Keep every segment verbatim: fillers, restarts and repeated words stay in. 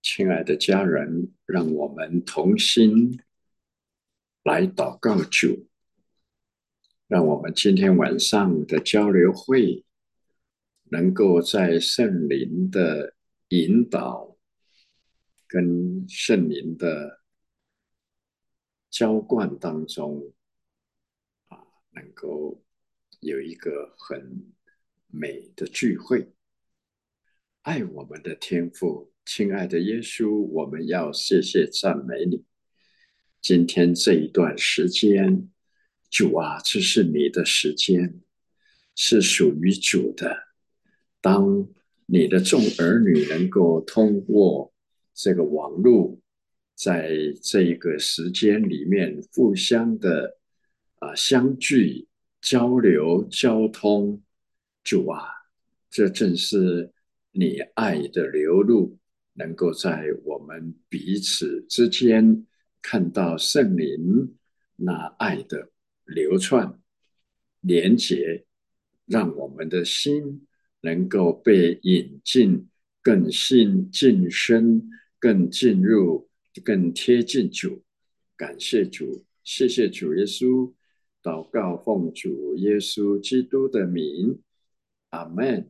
亲爱的家人，让我们同心来祷告主，让我们今天晚上的交流会能够在圣灵的引导跟圣灵的浇灌当中，能够有一个很美的聚会。爱我们的天父，亲爱的耶稣，我们要谢谢赞美你。今天这一段时间，主啊，这是你的时间，是属于主的。当你的众儿女能够通过这个网络，在这一个时间里面互相的啊相聚、交流、交通，主啊，这正是你爱的流露，能够在我们彼此之间看到圣灵那爱的流窜、连结，让我们的心能够被引进更信、近身、更进入、更贴近主。感谢主，谢谢主耶稣，祷告奉主耶稣基督的名，阿门。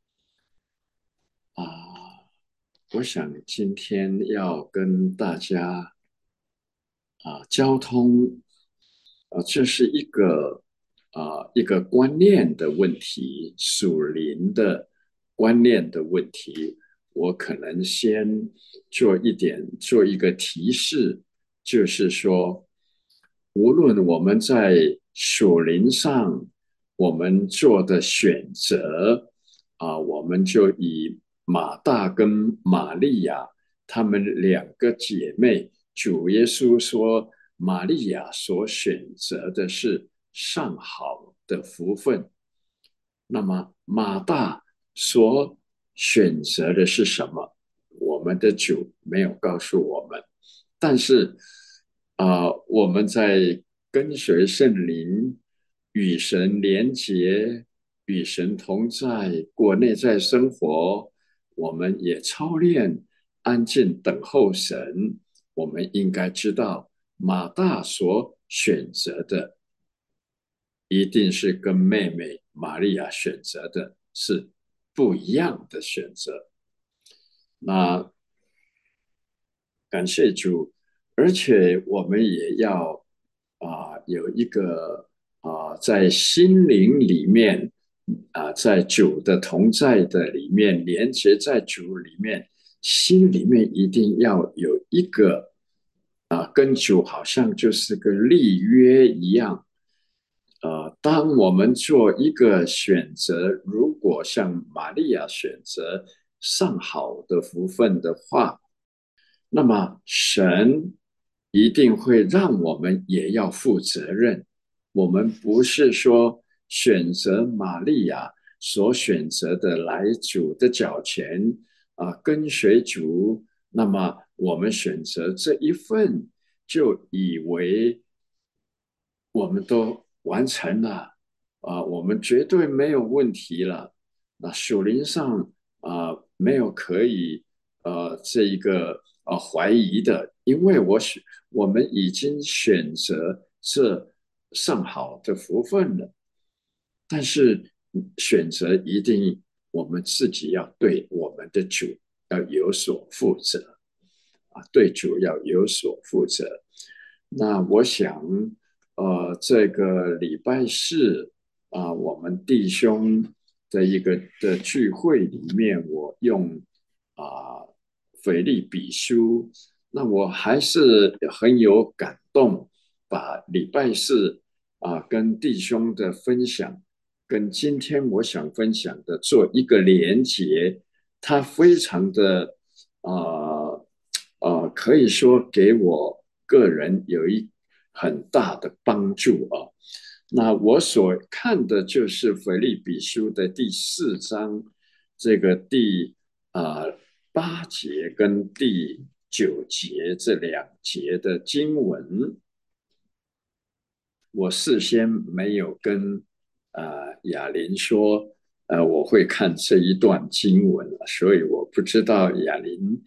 啊，我想今天要跟大家啊交通，啊，这是一个啊一个观念的问题，属灵的观念的问题。我可能先做一点，做一个提示，就是说，无论我们在属灵上我们做的选择啊，我们就以马大跟玛利亚她们两个姐妹，主耶稣说，玛利亚所选择的是上好的福分。那么马大所选择的是什么？我们的主没有告诉我们，但是啊、呃我们在跟随圣灵，与神连结，与神同在，过内在生活，我们也操练安静等候神。我们应该知道，马大所选择的一定是跟妹妹玛利亚选择的是不一样的选择。那感谢主，而且我们也要啊、呃有一个啊、呃在心灵里面啊、呃在主的同在的里面，连接在主里面，心里面一定要有一个啊、呃跟主好像就是个立约一样。呃，当我们做一个选择，如果像玛利亚选择上好的福分的话，那么神一定会让我们也要负责任。我们不是说选择玛利亚所选择的来主的脚前啊、呃跟随主，那么我们选择这一份，就以为我们都完成了啊、我们绝对没有问题了。那属灵上啊、没有可以呃这一个呃怀疑的，因为我选我们已经选择这上好的福分了。但是选择一定我们自己要对我们的主要有所负责啊，对主要有所负责。那我想，呃，这个礼拜四啊，我们弟兄的一个的聚会里面，我用啊腓立比书，那我还是很有感动，把礼拜四啊跟弟兄的分享，跟今天我想分享的做一个连结，它非常的啊。呃，可以说给我个人有一很大的帮助啊。那我所看的就是腓立比书的第四章，这个第啊、呃八节跟第九节这两节的经文，我事先没有跟呃雅琳说，呃我会看这一段经文，所以我不知道雅琳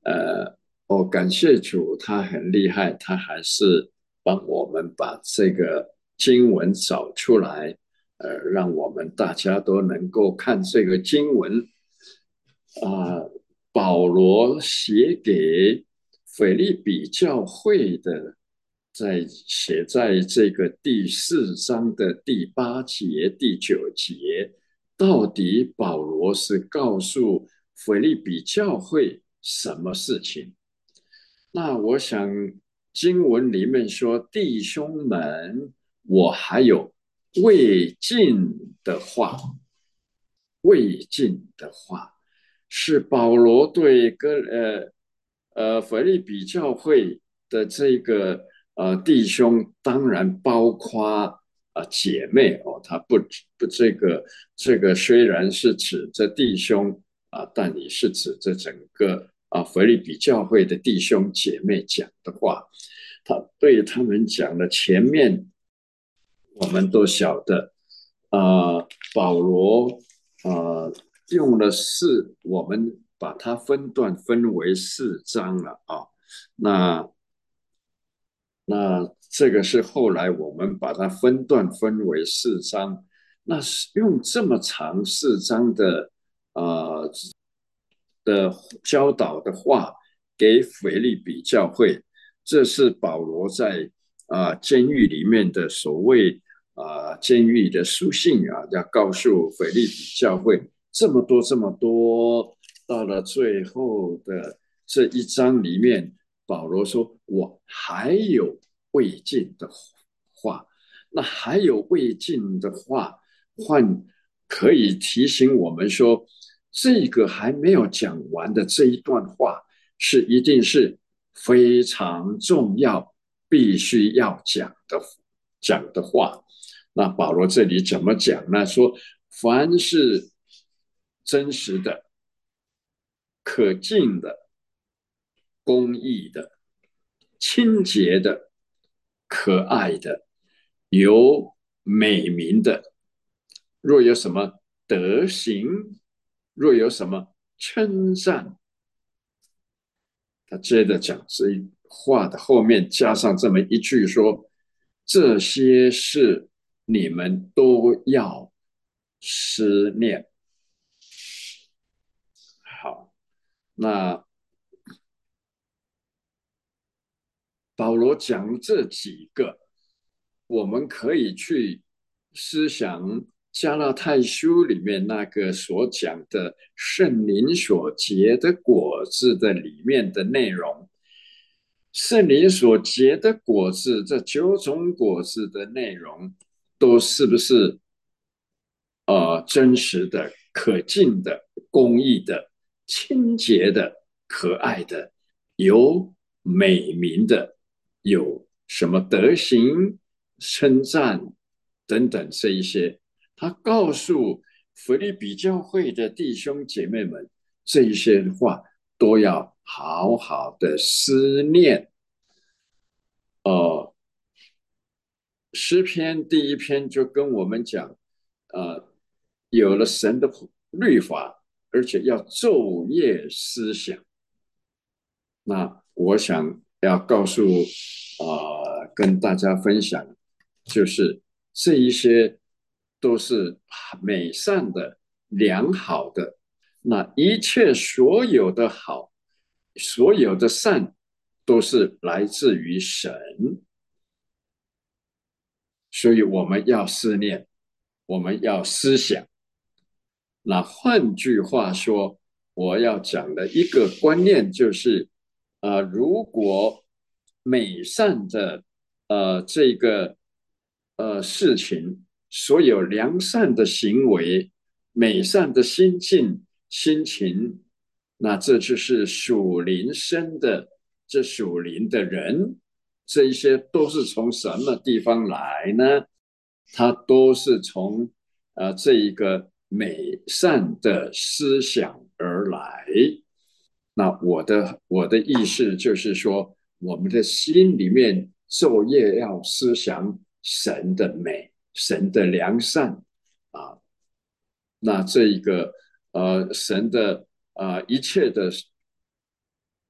呃，哦，感谢主，他很厉害，他还是帮我们把这个经文找出来，呃，让我们大家都能够看这个经文。啊、保罗写给腓立比教会的，在写在这个第四章的第八节、第九节，到底保罗是告诉腓立比教会什么事情？那我想经文里面说，弟兄们，我还有未尽的话，未尽的话，是保罗对哥呃呃腓立比教会的这个呃弟兄，当然包括啊、呃姐妹哦，他不不这个这个虽然是指着弟兄啊、但也是指着整个啊腓立比教会的弟兄姐妹讲的话，他对他们讲的前面我们都晓得，呃，保罗呃用了四，我们把它分段分为四章了啊。那那这个是后来我们把它分段分为四章。那是用这么长四章的呃的教导的话给腓立比教会，这是保罗在啊、呃监狱里面的所谓啊、呃监狱的书信啊，要告诉腓立比教会这么多这么多，到了最后的这一章里面，保罗说：“我还有未尽的话。”那还有未尽的话，换可以提醒我们说，这个还没有讲完的这一段话，是一定是非常重要，必须要讲的讲的话。那保罗这里怎么讲呢？说凡是真实的、可敬的、公义的、清洁的、可爱的、有美名的，若有什么德行，若有什么称赞，他接着讲这一话的后面加上这么一句说：这些事你们都要思念。好，那保罗讲这几个，我们可以去思想加拉太书里面那个所讲的圣灵所结的果子的里面的内容。圣灵所结的果子，这九种果子的内容，都是不是呃真实的、可敬的、公义的、清洁的、可爱的、有美名的、有什么德行、称赞等等这一些，他告诉腓立比教会的弟兄姐妹们，这一些话都要好好的思念。呃，诗篇第一篇就跟我们讲，呃，有了神的律法，而且要昼夜思想。那我想要告诉呃跟大家分享，就是这一些都是美善的、良好的。那一切所有的好，所有的善，都是来自于神。所以我们要思念，我们要思想。那换句话说，我要讲的一个观念就是，呃，如果美善的呃这个呃事情，所有良善的行为、美善的心境、心情，那这就是属灵生的，这属灵的人，这一些都是从什么地方来呢？它都是从呃这一个美善的思想而来。那我的我的意思就是说，我们的心里面昼夜要思想神的美、神的良善啊。那这一个呃神的呃一切的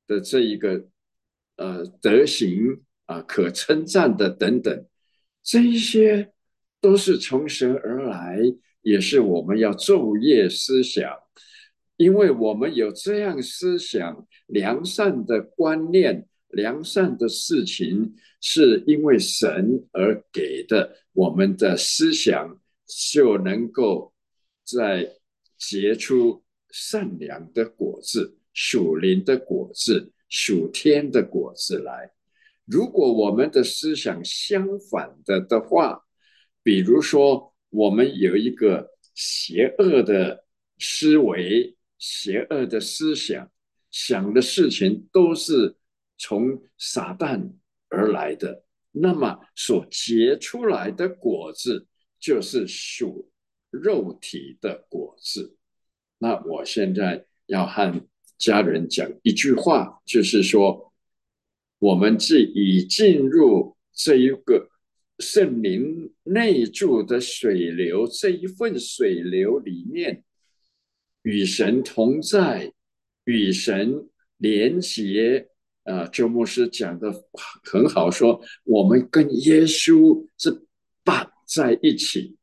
的这一个呃德行啊，可称赞的等等，这一些都是从神而来，也是我们要昼夜思想，因为我们有这样思想良善的观念、良善的事情，是因为神而给的，我们的思想就能够在结出善良的果子、属灵的果子、属天的果子来。如果我们的思想相反的的话，比如说我们有一个邪恶的思维、邪恶的思想，想的事情都是从撒旦而来的，那么所结出来的果子就是属肉体的果子。那我现在要和家人讲一句话，就是说，我们既已进入这一个圣灵内住的水流，这一份水流里面，与神同在，与神连结。啊，周牧师讲的很好说，我们跟耶稣是绑在一起。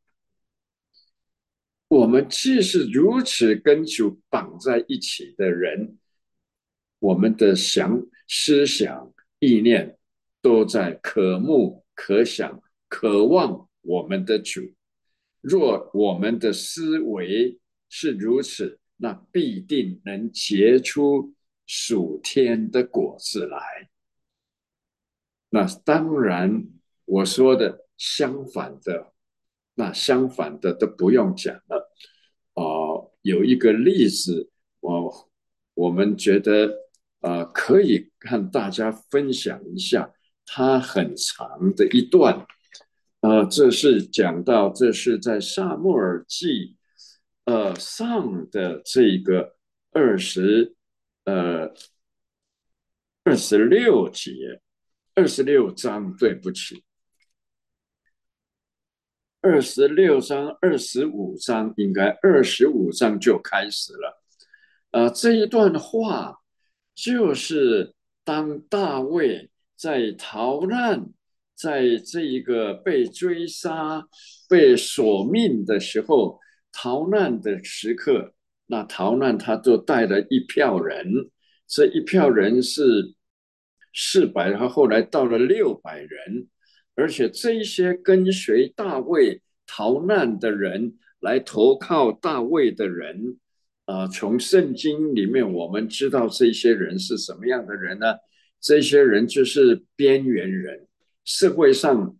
我们既是如此跟主绑在一起的人，我们的想思想意念都在渴慕、可想、渴望我们的主。若我们的思维是如此，那必定能结出属天的果子来。那当然，我说的相反的，那相反的都不用讲了。哦、呃有一个例子，我我们觉得呃可以和大家分享一下，它很长的一段。呃，这是讲到这是在撒母耳记呃上的这个二十呃二十六节，二十六章，对不起，二十六章、二十五章，应该二十五章就开始了。呃，这一段话就是当大卫在逃难，在这一个被追杀、被索命的时候，逃难的时刻，那逃难他就带了一票人，这一票人是四百，然后后来到了六百人，而且这一些跟随大卫逃难的人，来投靠大卫的人，呃，从圣经里面我们知道这些人是什么样的人呢？这些人就是边缘人，社会上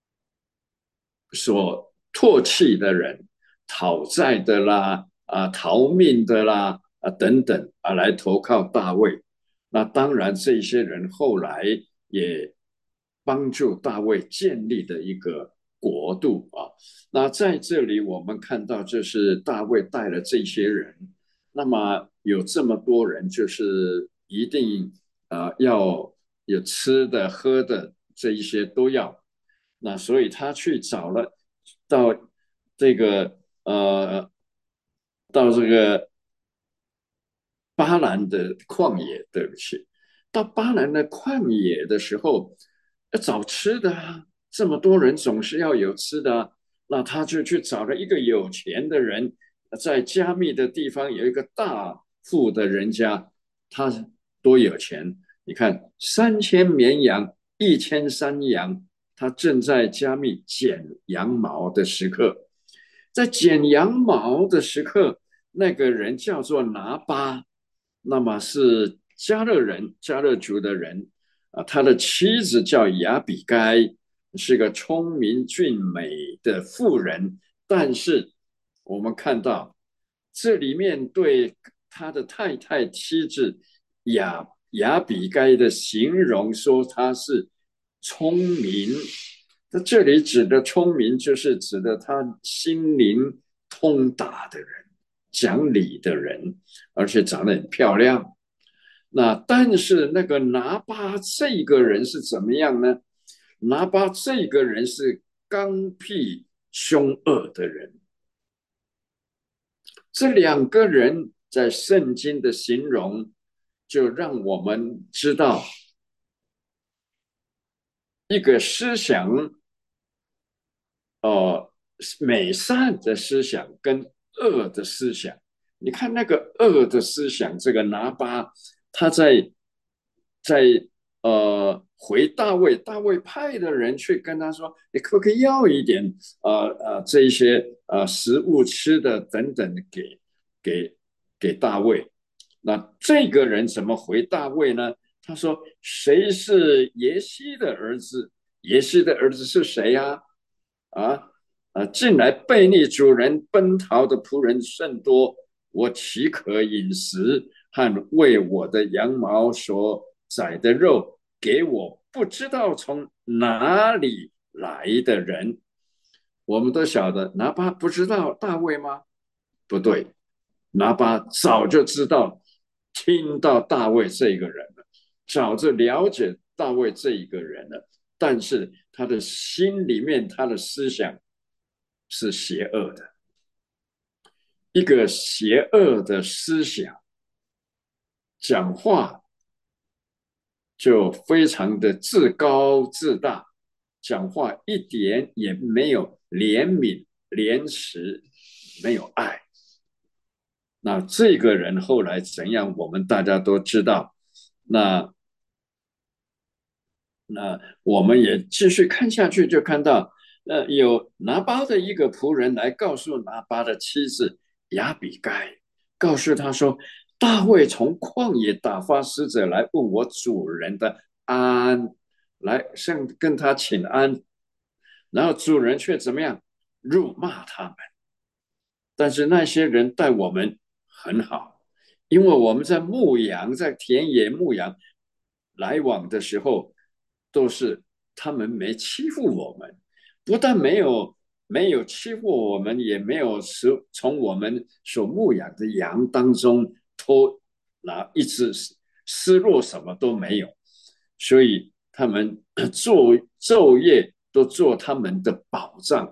所唾弃的人，讨债的啦，啊，逃命的啦，啊，等等，啊，来投靠大卫。那当然，这些人后来也帮助大卫建立的一个国度啊。那在这里，我们看到，这是大卫带了这些人，那么有这么多人，就是一定啊、呃要有吃的、喝的，这一些都要。那所以他去找了到这个呃到这个巴兰的旷野，对不起，到巴兰的旷野的时候要找吃的啊，这么多人总是要有吃的啊，那他就去找了一个有钱的人，在加密的地方有一个大富的人家，他多有钱？你看，三千绵羊，一千山羊，他正在加密剪羊毛的时刻，在剪羊毛的时刻，那个人叫做拿巴，那么是加勒人，加勒族的人啊，他的妻子叫亚比该，是个聪明俊美的妇人，但是我们看到这里面对他的太太妻子亚亚比该的形容说他是聪明，那这里指的聪明，就是指的他心灵通达的人，讲理的人，而且长得很漂亮。那但是那个拿巴这个人是怎么样呢？拿巴这个人是刚愎凶恶的人。这两个人在圣经的形容就让我们知道一个思想，呃，美善的思想跟恶的思想。你看那个恶的思想，这个拿巴他在在呃回大卫，大卫派的人去跟他说：“你可不可以要一点呃呃这一些呃食物吃的等等给给给大卫？”那这个人怎么回大卫呢？他说：“谁是耶西的儿子？耶西的儿子是谁呀、啊？啊啊！近来背逆主人奔逃的仆人甚多，我岂可饮食和为我的羊毛所宰的肉给我不知道从哪里来的人？”我们都晓得拿巴不知道大卫吗？不对，拿巴早就知道，听到大卫这个人了，早就了解大卫这一个人了，但是他的心里面，他的思想是邪恶的，一个邪恶的思想，讲话就非常的自高自大，讲话一点也没有怜悯、廉耻，没有爱。那这个人后来怎样，我们大家都知道。那那我们也继续看下去，就看到，呃，有拿巴的一个仆人来告诉拿巴的妻子亚比该，告诉他说，大卫从旷野打发使者来问我主人的安，来向跟他请安，然后主人却怎么样辱骂他们。但是那些人待我们很好，因为我们在牧羊，在田野牧羊来往的时候，都是他们没欺负我们，不但没有没有欺负我们，也没有从我们所牧养的羊当中偷拿一只失落，什么都没有，所以他们昼昼夜都做他们的保障，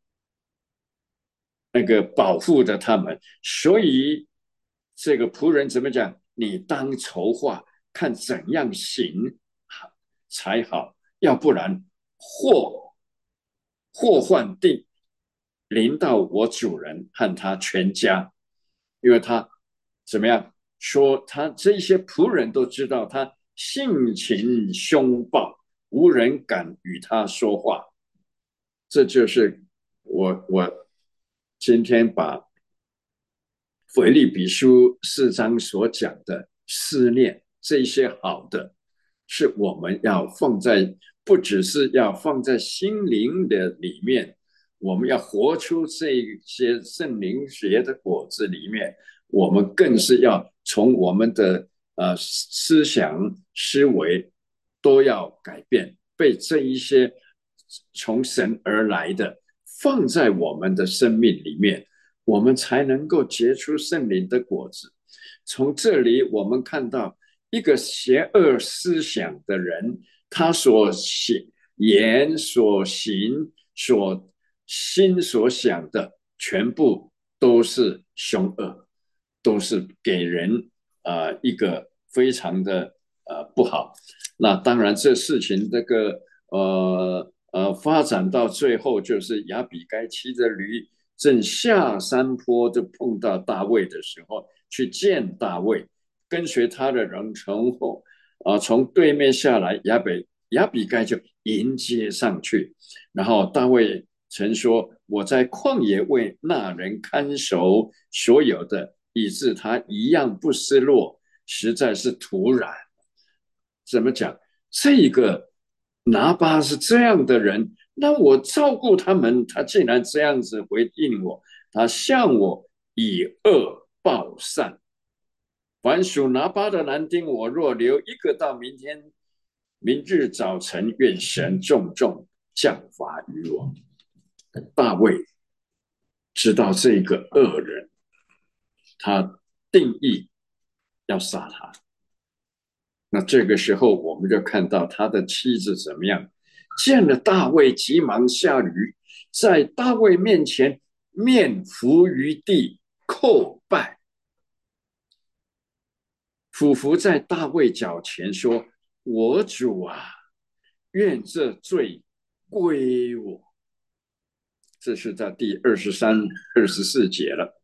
那个保护着他们。所以这个仆人怎么讲？你当筹划，看怎样行才好，要不然祸祸患定临到我主人和他全家，因为他怎么样说？他这些仆人都知道他性情凶暴，无人敢与他说话。这就是我我今天把腓立比书四章所讲的思念，这些好的，是我们要放在，不只是要放在心灵的里面，我们要活出这些圣灵学的果子里面，我们更是要从我们的呃思想思维都要改变，被这一些从神而来的放在我们的生命里面，我们才能够结出圣灵的果子。从这里我们看到，一个邪恶思想的人，他所言、所行、所心所想的，全部都是凶恶，都是给人呃一个非常的呃不好。那当然，这事情这个呃呃发展到最后，就是亚比该骑着驴正下山坡，就碰到大卫的时候，去见大卫，跟随他的人从后啊、呃、从对面下来，亚比亚比该就迎接上去，然后大卫曾说：“我在旷野为那人看守所有的，以致他一样不失落，实在是突然。”怎么讲？这个拿巴是这样的人，那我照顾他们，他竟然这样子回应我，他向我以恶报善。凡属拿巴的男丁，我若留一个到明天，明日早晨，愿神重重降罚于我。大卫知道这个恶人，他定义要杀他。那这个时候，我们就看到他的妻子怎么样，见了大卫，急忙下驴，在大卫面前面伏于地叩拜。 俯伏在大卫脚前说：“我主啊，愿这罪归我。”这是在第二十三、二十四节了。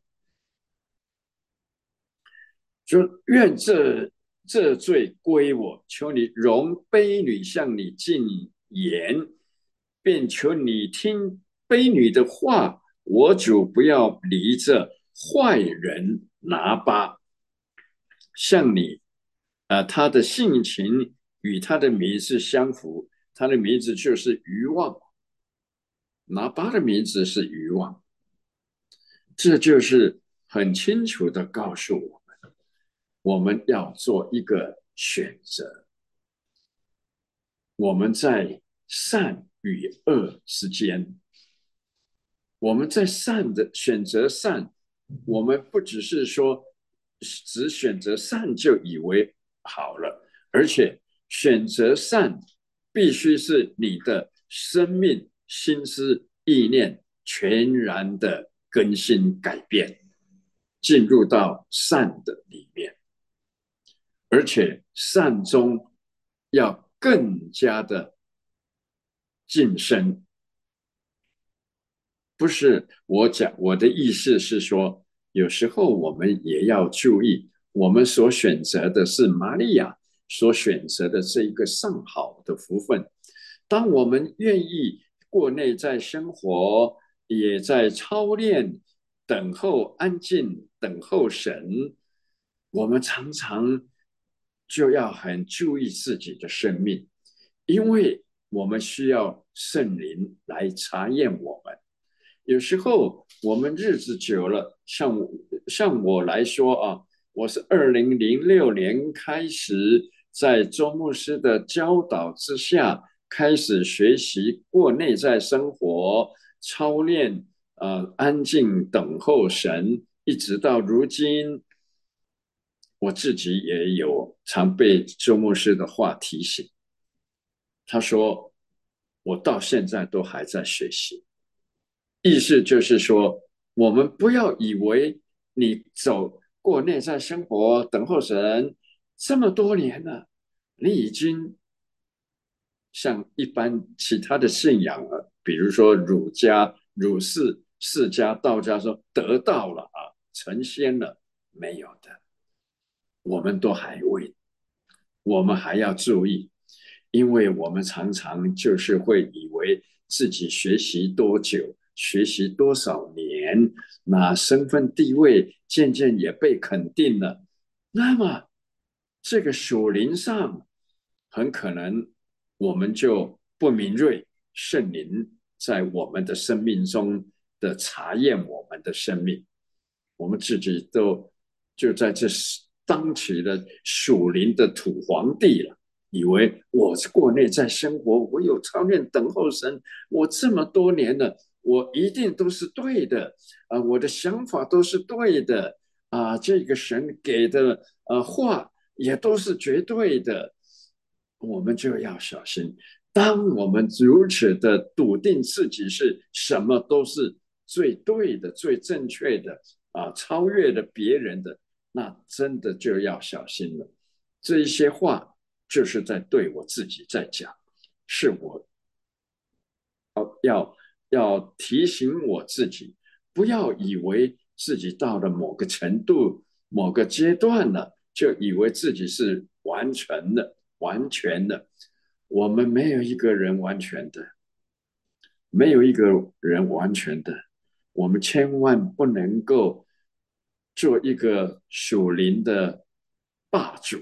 说愿这这罪归我，求你容卑女向你进言，便求你听卑女的话。我主不要离这坏人拿巴，向你，啊、呃他的性情与他的名字相符，他的名字就是愚妄，拿巴的名字是愚妄，这就是很清楚的告诉我们，我们要做一个选择，我们在善与恶之间，我们在善的选择善，我们不只是说只选择善就以为好了，而且选择善必须是你的生命、心思、意念全然的更新改变，进入到善的里面，而且善中要更加的晋升。不是我讲，我的意思是说，有时候我们也要注意，我们所选择的是玛利亚所选择的这一个上好的福分。当我们愿意过内在生活，也在操练、等候、安静、等候神，我们常常就要很注意自己的生命，因为我们需要圣灵来查验我们。有时候我们日子久了，像我像我来说啊，我是二零零六年开始在周牧师的教导之下，开始学习过内在生活，操练，呃，安静等候神，一直到如今，我自己也有常被周牧师的话提醒。他说，我到现在都还在学习。意思就是说，我们不要以为你走过内在生活，等候神这么多年了，你已经像一般其他的信仰了，比如说儒家、儒释、释家、道家说得到了啊，成仙了，没有的，我们都还未，我们还要注意，因为我们常常就是会以为自己学习多久，学习多少年，那身份地位渐渐也被肯定了，那么这个属灵上很可能我们就不敏锐，圣灵在我们的生命中的查验我们的生命，我们自己都就在这当起了属灵的土皇帝了。以为我过内在生活，我有操练等候神，我这么多年了，我一定都是对的啊、呃，我的想法都是对的啊、呃，这个神给的呃话也都是绝对的，我们就要小心。当我们如此的笃定自己是什么都是最对的、最正确的啊、呃，超越了别人的，那真的就要小心了。这一些话就是在对我自己在讲，是我要要提醒我自己，不要以为自己到了某个程度、某个阶段了，就以为自己是完全的、完全的。我们没有一个人完全的，没有一个人完全的。我们千万不能够做一个属灵的霸主，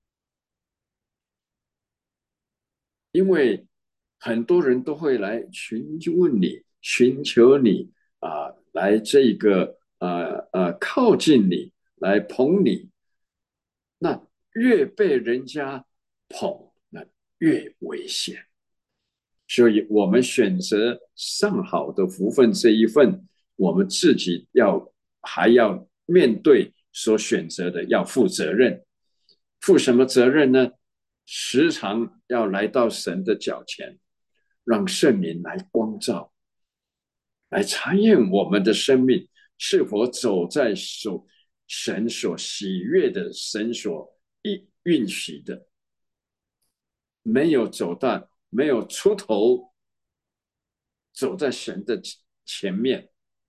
因为很多人都会来询问你、寻求你啊、呃来这个呃呃靠近你，来捧你。那越被人家捧，那越危险。所以，我们选择上好的福分这一份，我们自己要还要面对所选择的，要负责任。负什么责任呢？时常要来到神的脚前，让圣灵来光照，来查验我们的生命是否走在所神所喜悦的、神所允允许的，没有走到，没有出头，走在神的前面。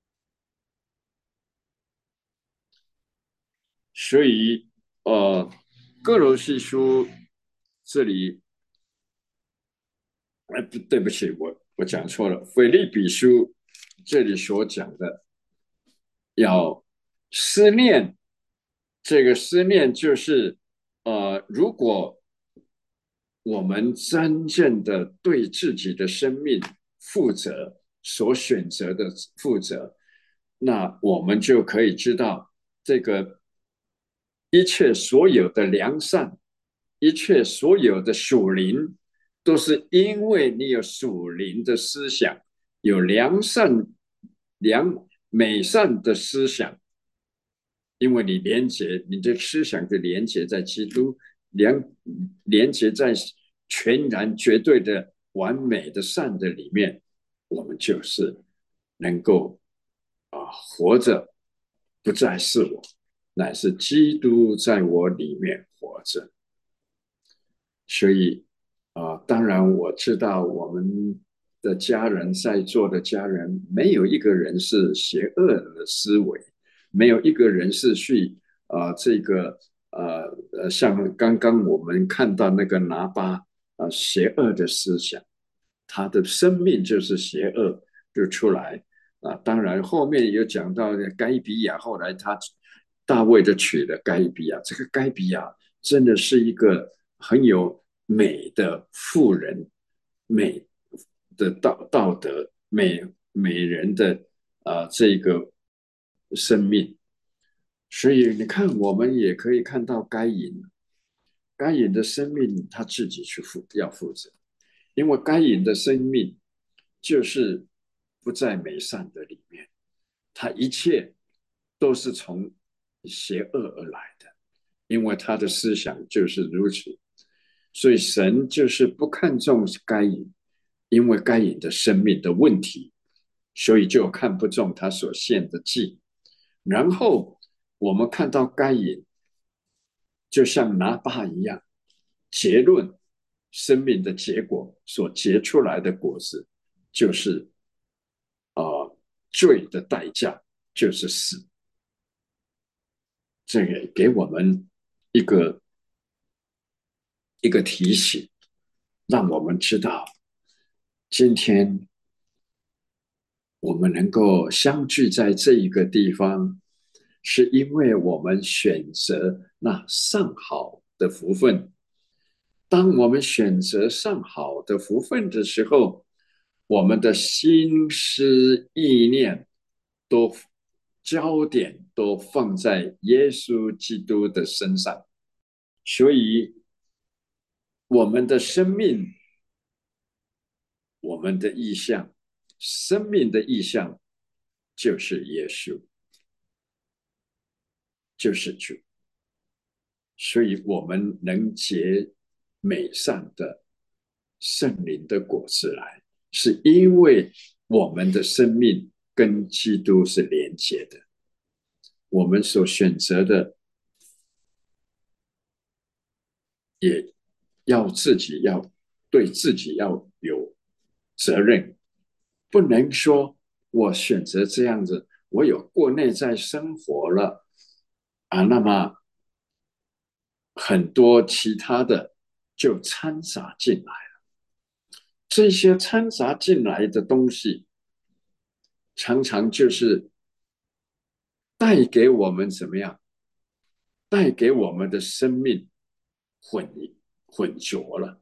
所以，呃，哥罗西书这里，哎，不对不起，我我讲错了。腓立比书这里所讲的要思念，这个思念就是，呃，如果我们真正的对自己的生命负责，所选择的负责，那我们就可以知道，这个一切所有的良善，一切所有的属灵，都是因为你有属灵的思想，有良善、良美善的思想，因为你连接你的思想就连接在基督，连连接在全然绝对的完美的善的里面，我们就是能够啊、呃活着，不再是我，乃是基督在我里面活着。所以啊、呃当然我知道我们的家人在座的家人，没有一个人是邪恶的思维，没有一个人是去啊、呃这个呃呃，像刚刚我们看到那个拿巴啊、呃邪恶的思想，他的生命就是邪恶就出来啊。当然后面有讲到该比亚，后来他大卫的娶了该比亚，这个该比亚真的是一个很有美的妇人，美的道道德，美美人的啊、呃这个生命。所以你看，我们也可以看到该隐，该隐的生命他自己去负要负责，因为该隐的生命就是不在美善的里面，他一切都是从邪恶而来的，因为他的思想就是如此，所以神就是不看重该隐，因为该隐的生命的问题，所以就看不中他所献的祭。然后我们看到该隐就像拿巴一样，结论生命的结果所结出来的果子，就是呃罪的代价就是死。这个给我们一个一个提醒，让我们知道今天我们能够相聚在这一个地方，是因为我们选择那上好的福分。当我们选择上好的福分的时候，我们的心思意念都焦点都放在耶稣基督的身上，所以我们的生命，我们的意向，生命的意向就是耶稣，就是主，所以我们能结美善的圣灵的果子来，是因为我们的生命跟基督是连接的，我们所选择的也要自己要对自己要有责任，不能说我选择这样子，我有过内在生活了啊，那么很多其他的就掺杂进来了。这些掺杂进来的东西，常常就是带给我们怎么样？带给我们的生命混混浊了。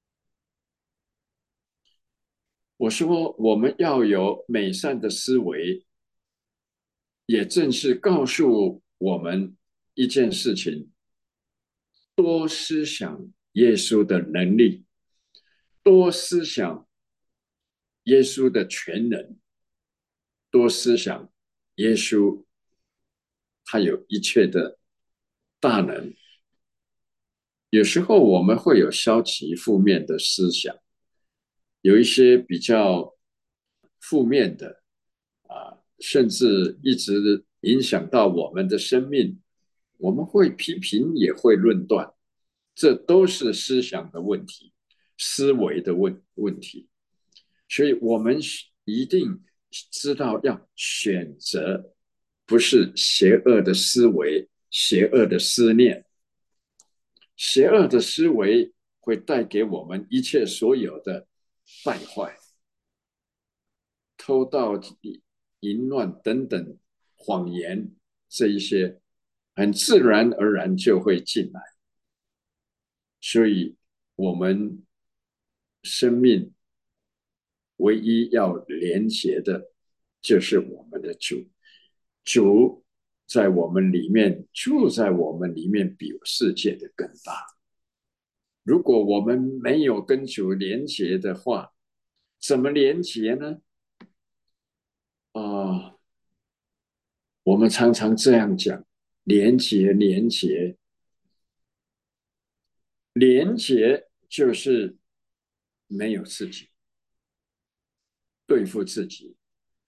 我说，我们要有美善的思维，也正是告诉我们一件事情：多思想耶稣的能力，多思想耶稣的全能，多思想耶稣他有一切的大能。有时候我们会有消极负面的思想，有一些比较负面的啊，甚至一直影响到我们的生命。我们会批评，也会论断， 这都是思想的问题，思维的问问题。所以我们一定知道要选择，不是邪恶的思维、邪恶的思念。邪恶的思维会带给我们一切所有的败坏、偷盗、淫乱等等谎言，这一些很自然而然就会进来。所以，我们生命唯一要连结的，就是我们的主。主在我们里面，住在我们里面，比世界的更大。如果我们没有跟主连结的话，怎么连结呢？啊、呃我们常常这样讲：连结，连结，连结就是没有自己，对付自己。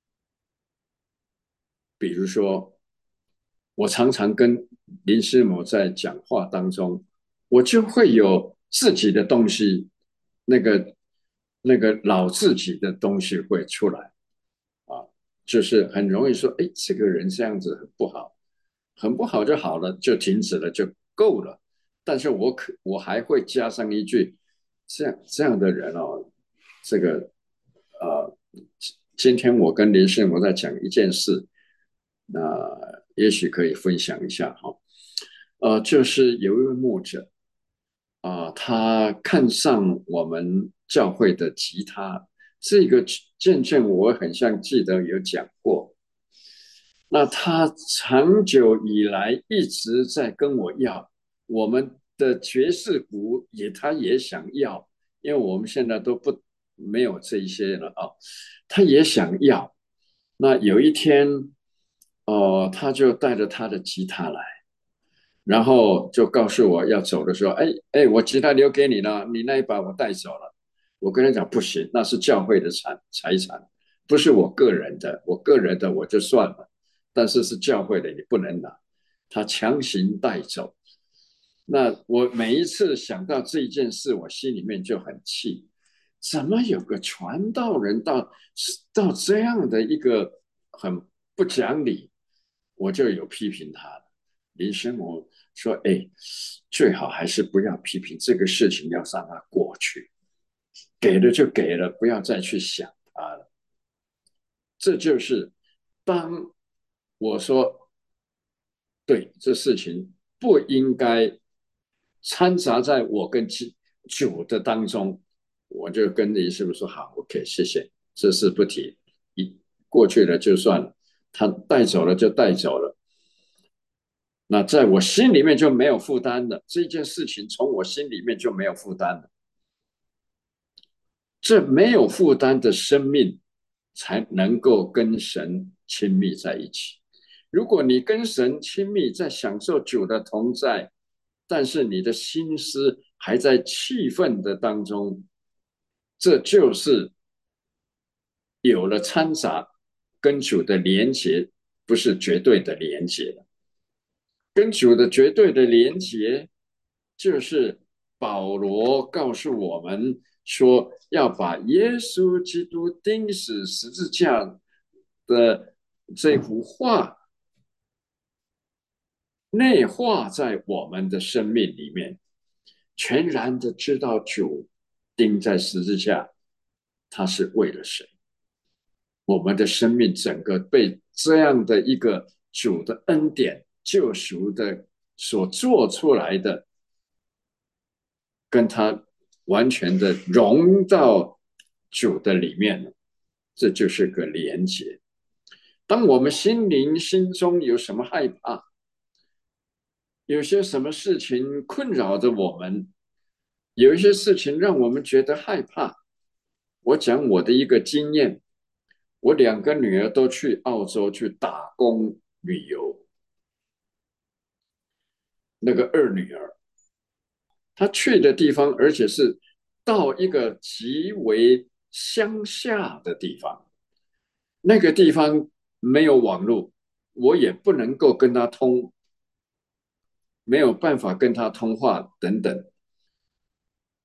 比如说，我常常跟林师母在讲话当中，我就会有自己的东西，那个那个老自己的东西会出来啊，就是很容易说，哎，这个人这样子很不好，很不好就好了，就停止了就够了。但是我可我还会加上一句，这样这样的人哦，这个呃，今天我跟林师母在讲一件事，那也许可以分享一下哈。呃，就是有一位牧者啊、呃他看上我们教会的吉他，这个见证我很像记得有讲过。那他长久以来一直在跟我要我们的爵士鼓，也他也想要，因为我们现在都不没有这一些了啊，他也想要。那有一天，哦、他就带着他的吉他来。然后就告诉我要走的时候，哎哎，我吉他留给你了，你那一把我带走了。我跟他讲不行，那是教会的财财产，不是我个人的，我个人的我就算了，但是是教会的你不能拿。他强行带走。那我每一次想到这一件事，我心里面就很气，怎么有个传道人到到这样的一个很不讲理，我就有批评他了。林生母说：“哎，最好还是不要批评这个事情，要让它过去，给了就给了，不要再去想它了。”这就是当我说对这事情不应该掺杂在我跟主的当中，我就跟林师傅说：“好，OK，谢谢，这事不提，一过去了就算了，他带走了就带走了。”那在我心里面就没有负担了，这件事情从我心里面就没有负担了。这没有负担的生命，才能够跟神亲密在一起。如果你跟神亲密，在享受主的同在，但是你的心思还在气愤的当中，这就是有了掺杂，跟主的连结不是绝对的连结了。跟主的绝对的连结，就是保罗告诉我们说，要把耶稣基督钉死十字架的这幅画内化在我们的生命里面，全然的知道主钉在十字架，他是为了谁？我们的生命整个被这样的一个主的恩典救赎的所做出来的，跟他完全的融到主的里面了，这就是个连接。当我们心灵心中有什么害怕，有些什么事情困扰着我们，有一些事情让我们觉得害怕。我讲我的一个经验，我两个女儿都去澳洲去打工旅游，那个二女儿她去的地方，而且是到一个极为乡下的地方，那个地方没有网络，我也不能够跟她通，没有办法跟她通话等等。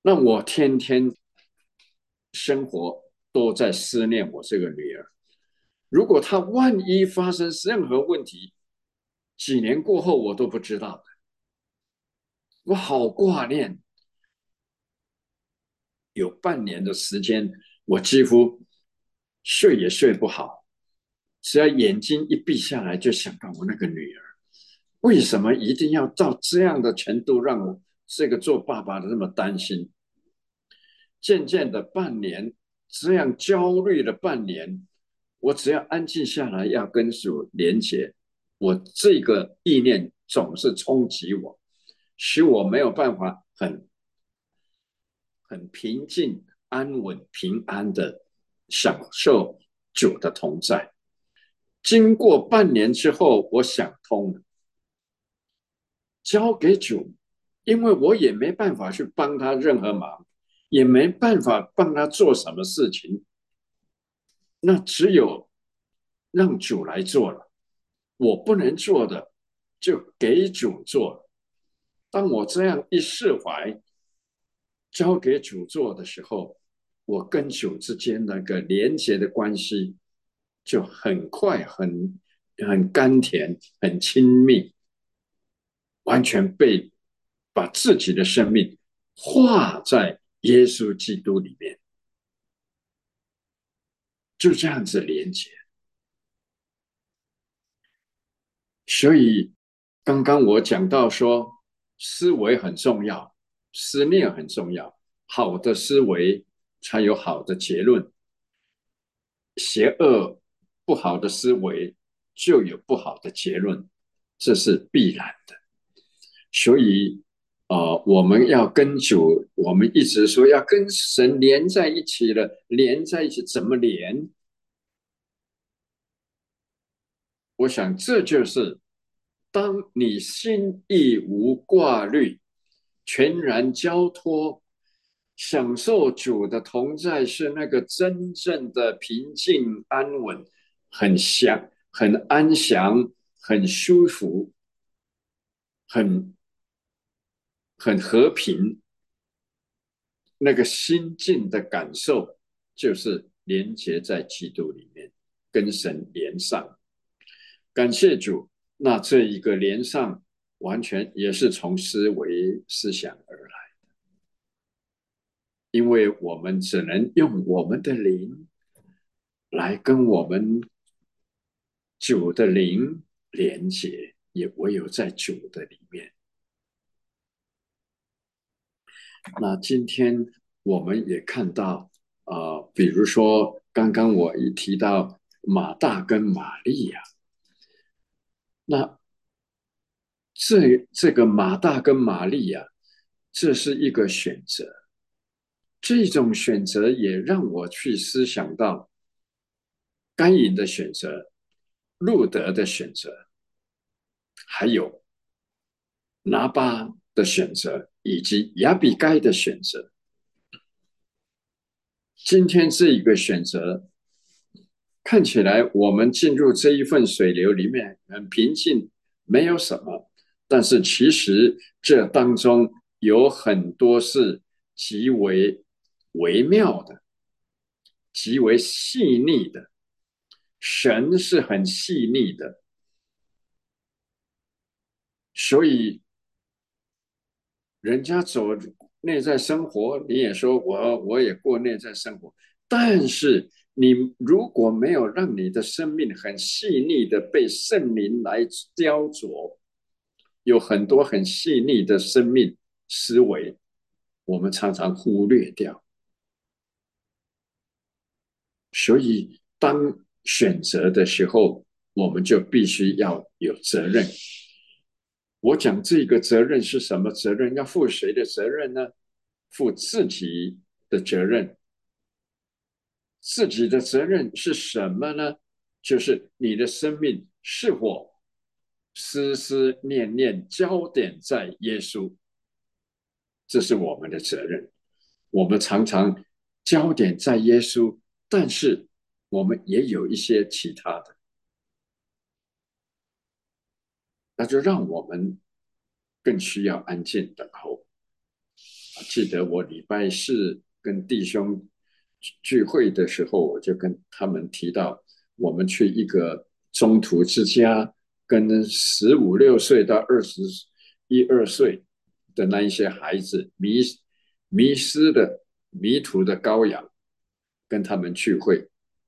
那我天天生活都在思念我这个女儿。如果她万一发生任何问题，几年过后我都不知道的，我好挂念。有半年的时间，我几乎睡也睡不好，只要眼睛一闭下来，就想到我那个女儿。为什么一定要到这样的程度，让我这个做爸爸的这么担心？渐渐的，半年这样焦虑了半年，我只要安静下来，要跟主连接，我这个意念总是冲击我，使我没有办法很很平静、安稳、平安的享受主的同在。经过半年之后，我想通了，交给主，因为我也没办法去帮他任何忙，也没办法帮他做什么事情，那只有让主来做了。我不能做的，就给主做了。当我这样一释怀，交给主做的时候，我跟主之间那个连接的关系就很快、很很甘甜、很亲密，完全被把自己的生命化在耶稣基督里面，就这样子连接。所以刚刚我讲到说，思维很重要，思念很重要，好的思维才有好的结论，邪恶不好的思维就有不好的结论，这是必然的。所以，呃，我们要跟主，我们一直说要跟神连在一起了，连在一起怎么连？我想这就是当你心意无挂虑，全然交托，享受主的同在，是那个真正的平静安稳，很祥、很安详、很舒服、很很和平，那个心境的感受，就是连接在基督里面，跟神连上。感谢主，那这一个连上，完全也是从思维思想而来，因为我们只能用我们的灵来跟我们主的灵连接，也唯有在主的里面。那今天我们也看到，呃，比如说刚刚我一提到马大跟玛利亚，那这这个马大跟玛利亚，这是一个选择。这种选择也让我去思想到该隐的选择、路德的选择，还有拿巴的选择，以及亚比该的选择。今天这一个选择，看起来我们进入这一份水流里面很平静，没有什么。但是其实这当中有很多是极为微妙的、极为细腻的。神是很细腻的，所以人家走内在生活，你也说我我也过内在生活，但是你如果没有让你的生命很细腻的被圣灵来雕琢，有很多很细腻的生命思维，我们常常忽略掉。所以当选择的时候，我们就必须要有责任。我讲这个责任是什么责任？要负谁的责任呢？负自己的责任。自己的责任是什么呢？就是你的生命是否思思念念焦点在耶稣，这是我们的责任。我们常常焦点在耶稣，但是我们也有一些其他的，那就让我们更需要安静等候。 记得我礼拜四跟弟兄聚会的时候，我就跟他们提到，我们去一个中途之家，跟十五六岁到二十一二岁的那一些孩子迷迷失的迷途的羔羊，跟他们聚会，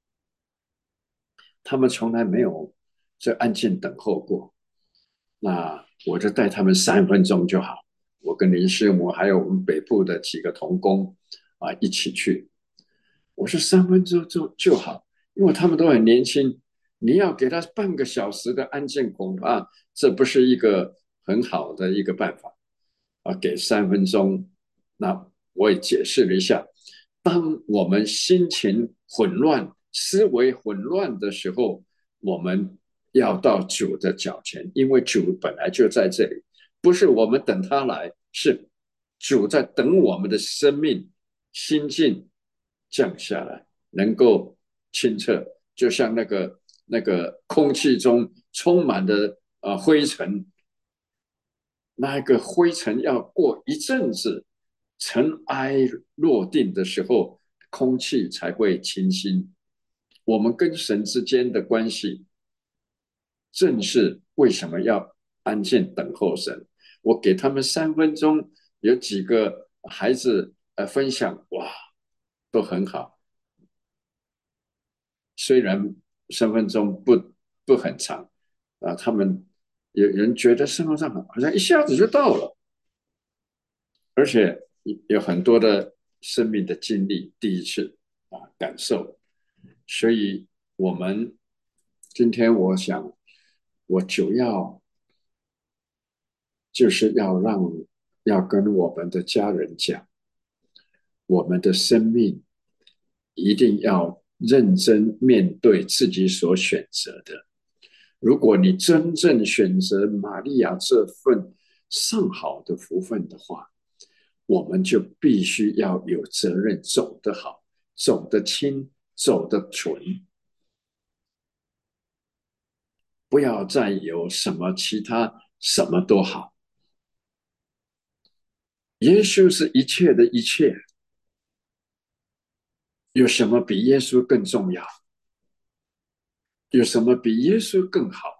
他们从来没有在安静等候过。那我就带他们三分钟就好。我跟林师母还有我们北部的几个童工啊一起去。我说三分钟就就好，因为他们都很年轻。你要给他半个小时的安静，恐怕这不是一个很好的一个办法啊。给三分钟，那我也解释了一下，当我们心情混乱、思维混乱的时候，我们要到主的脚前，因为主本来就在这里，不是我们等他来，是主在等我们的生命心境降下来，能够清澈，就像那个那个空气中充满的呃灰尘，那个灰尘要过一阵子，尘埃落定的时候，空气才会清新。我们跟神之间的关系，正是为什么要安静等候神。我给他们三分钟，有几个孩子呃分享，哇，都很好。虽然三分钟不不很长啊，他们有人觉得三分钟好像一下子就到了，而且有很多的生命的经历，第一次啊感受，所以我们今天我想，我主要就是要让要跟我们的家人讲，我们的生命一定要认真面对自己所选择的。如果你真正选择玛利亚这份上好的福分的话，我们就必须要有责任走得好，走得清，走得纯，不要再有什么其他什么都好。耶稣是一切的一切，有什么比耶稣更重要？有什么比耶稣更好？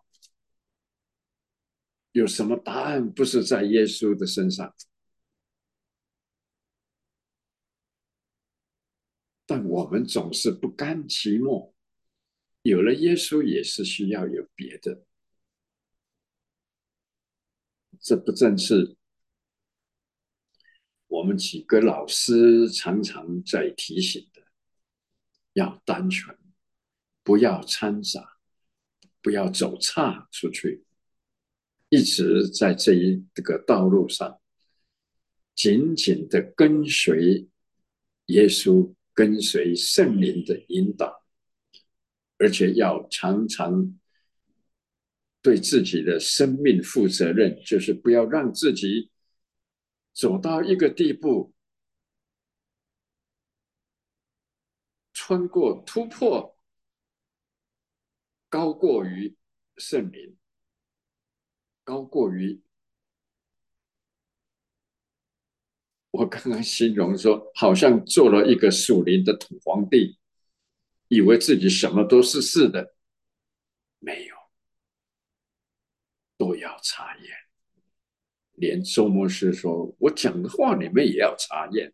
有什么答案不是在耶稣的身上？但我们总是不甘寂寞，有了耶稣也是需要有别的，这不正是我们几个老师常常在提醒的？要单纯，不要掺杂，不要走岔出去，一直在这一这个道路上紧紧的跟随耶稣，跟随圣灵的引导，而且要常常对自己的生命负责任，就是不要让自己走到一个地步，穿过突破高过于圣灵，高过于我刚刚形容说，好像做了一个属灵的土皇帝，以为自己什么都是是的，没有，都要查验。连周牧师说：“我讲的话你们也要查验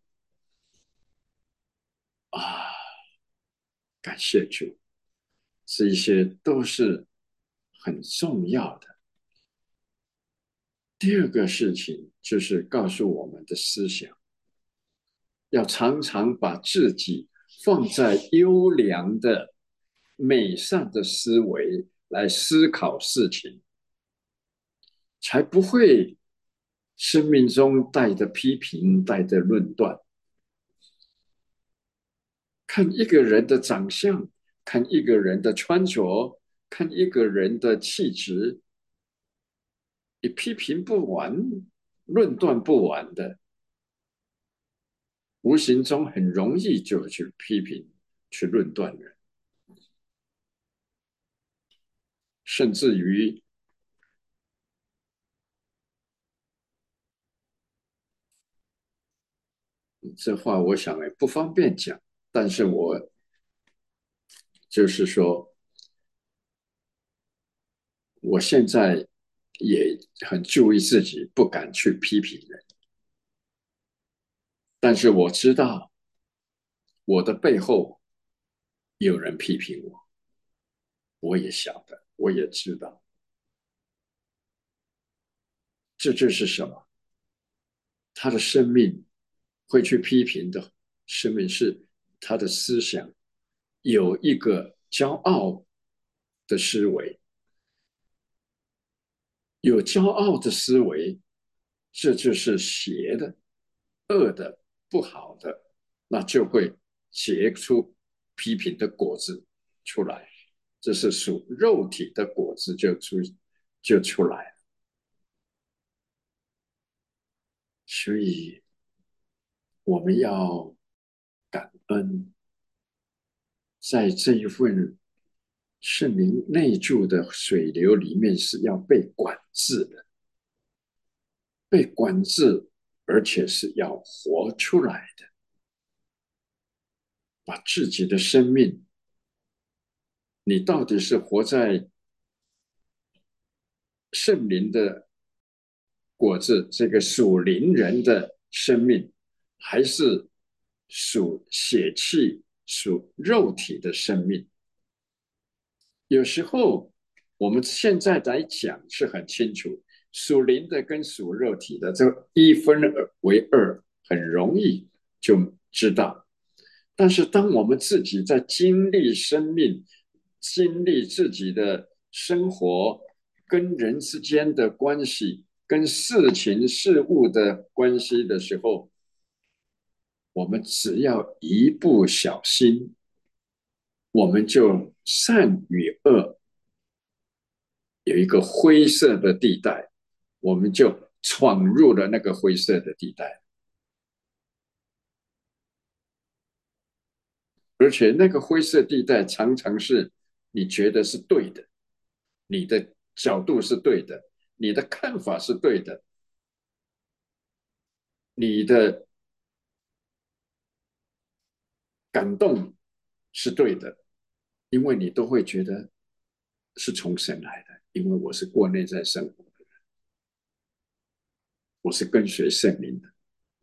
啊！”感谢主，这一些都是很重要的。第二个事情就是告诉我们的思想，要常常把自己放在优良的、美善的思维来思考事情，才不会生命中带着批评、带着论断。看一个人的长相，看一个人的穿着，看一个人的气质，你批评不完、论断不完的，无形中很容易就去批评、去论断人，甚至于这话我想也不方便讲，但是我就是说，我现在也很注意自己，不敢去批评人。但是我知道我的背后有人批评我，我也晓得，我也知道，这就是什么？他的生命会去批评的生命是他的思想有一个骄傲的思维，有骄傲的思维，这就是邪的、恶的、不好的，那就会结出批评的果子出来。这是属肉体的果子就出就出来了。所以我们要感恩，在这一份圣灵内住的水流里面是要被管制的，被管制，而且是要活出来的，把自己的生命，你到底是活在圣灵的果子，这个属灵人的生命，还是属血气、属肉体的生命？有时候我们现在来讲是很清楚，属灵的跟属肉体的这一分为二，很容易就知道。但是当我们自己在经历生命、经历自己的生活、跟人之间的关系、跟事情事物的关系的时候，我们只要一不小心，我们就善与恶有一个灰色的地带，我们就闯入了那个灰色的地带，而且那个灰色地带常常是你觉得是对的，你的角度是对的，你的看法是对的，你的感动是对的，因为你都会觉得是从神来的，因为我是过内在生活的人，我是跟随圣灵的。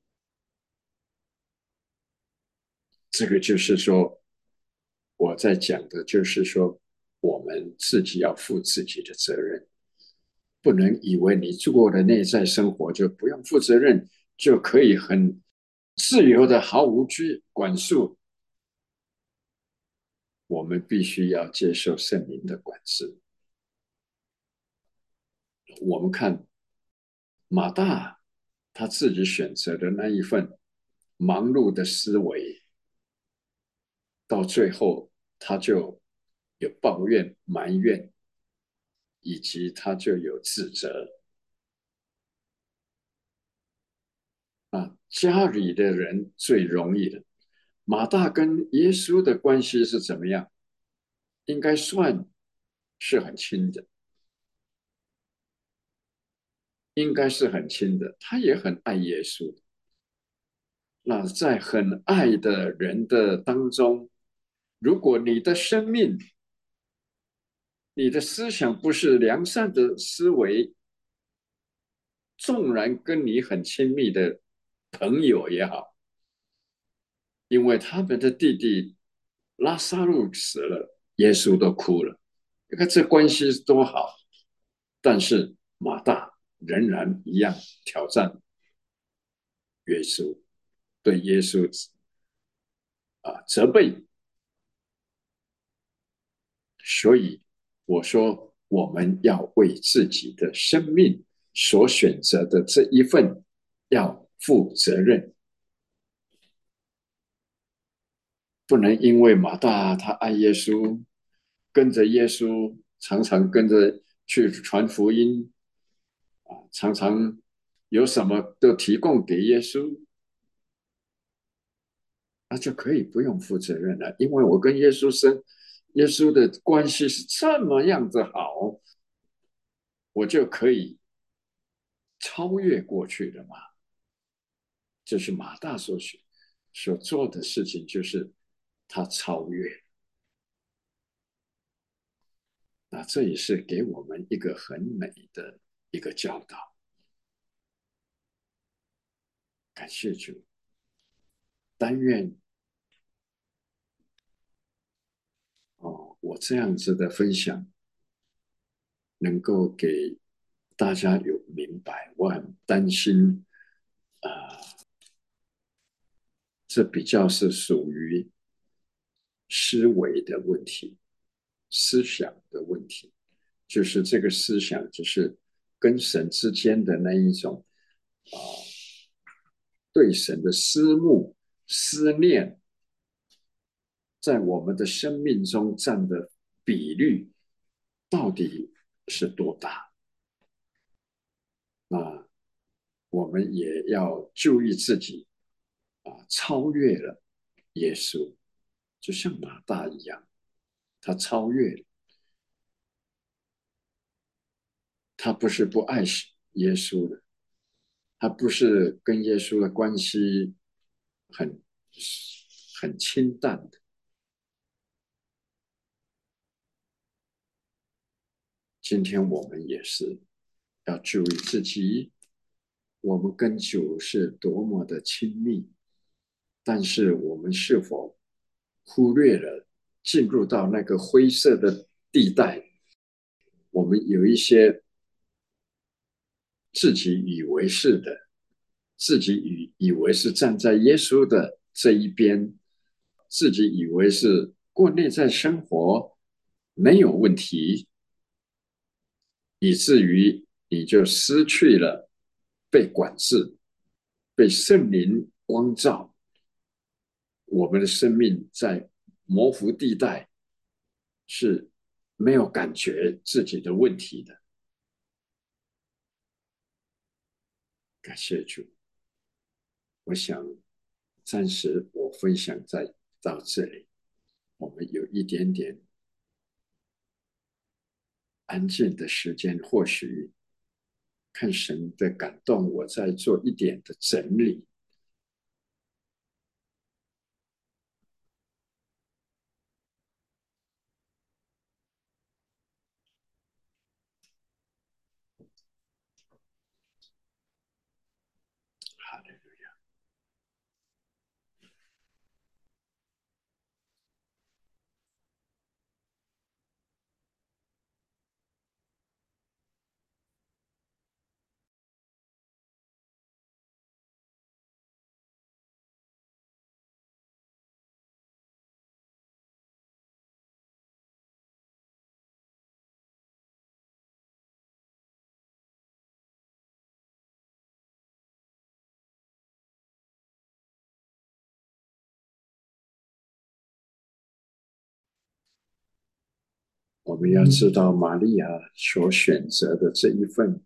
这个就是说，我在讲的就是说，我们自己要负自己的责任，不能以为你过了内在生活就不用负责任，就可以很自由的毫无拘管束。我们必须要接受圣灵的管制。我们看马大他自己选择的那一份忙碌的思维，到最后他就有抱怨、埋怨，以及他就有自责啊。家里的人最容易的，马大跟耶稣的关系是怎么样？应该算是很亲的，应该是很亲的。他也很爱耶稣。那在很爱的人的当中，如果你的生命、你的思想不是良善的思维，纵然跟你很亲密的朋友也好，因为他们的弟弟拉萨路死了，耶稣都哭了。你看这关系是多好，但是马大仍然一样挑战耶稣，对耶稣啊责备。所以我说，我们要为自己的生命所选择的这一份要负责任，不能因为马大他爱耶稣，跟着耶稣，常常跟着去传福音啊，常常有什么都提供给耶稣，那就可以不用负责任了，因为我跟耶稣生耶稣的关系是这么样子好，我就可以超越过去的嘛。这是马大所选所做的事情就是他超越。那这也是给我们一个很美的一个教导。感谢主，但愿哦，我这样子的分享能够给大家有明白。我很担心，啊、呃这比较是属于思维的问题、思想的问题，就是这个思想就是跟神之间的那一种啊、呃对神的思慕、思念，在我们的生命中占的比率到底是多大？那我们也要注意自己啊，超越了耶稣，就像马大一样，他超越了，他不是不爱耶稣的，他不是跟耶稣的关系很很清淡的。今天我们也是要注意自己，我们跟主是多么的亲密，但是我们是否忽略了进入到那个灰色的地带？我们有一些自己以为是的，自己以以为是站在耶稣的这一边，自己以为是过内在生活没有问题，以至于你就失去了被管制、被圣灵光照。我们的生命在模糊地带是没有感觉自己的问题的。感谢主，我想暂时我分享在到这里，我们有一点点安静的时间，或许看神的感动，我再做一点的整理。好的，我们要知道，玛利亚所选择的这一份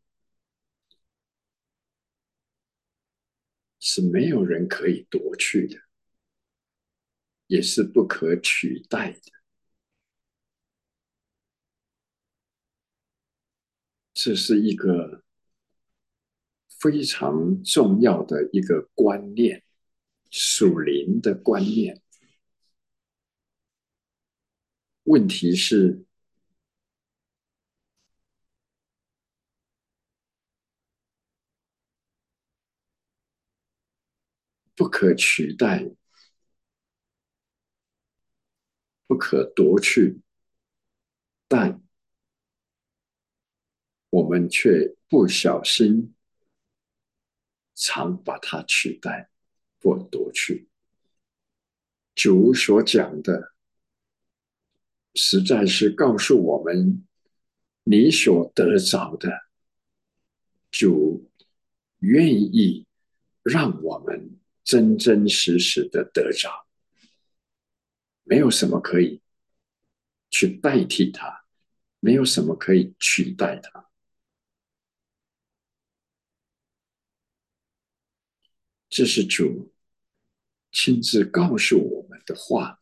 是没有人可以夺去的，也是不可取代的。这是一个非常重要的一个观念，属灵的观念。问题是，不可取代、不可夺去，但我们却不小心常把它取代或夺去。主所讲的，实在是告诉我们，你所得着的，主愿意让我们真真实实的得着，没有什么可以去代替它，没有什么可以取代它。这是主亲自告诉我们的话。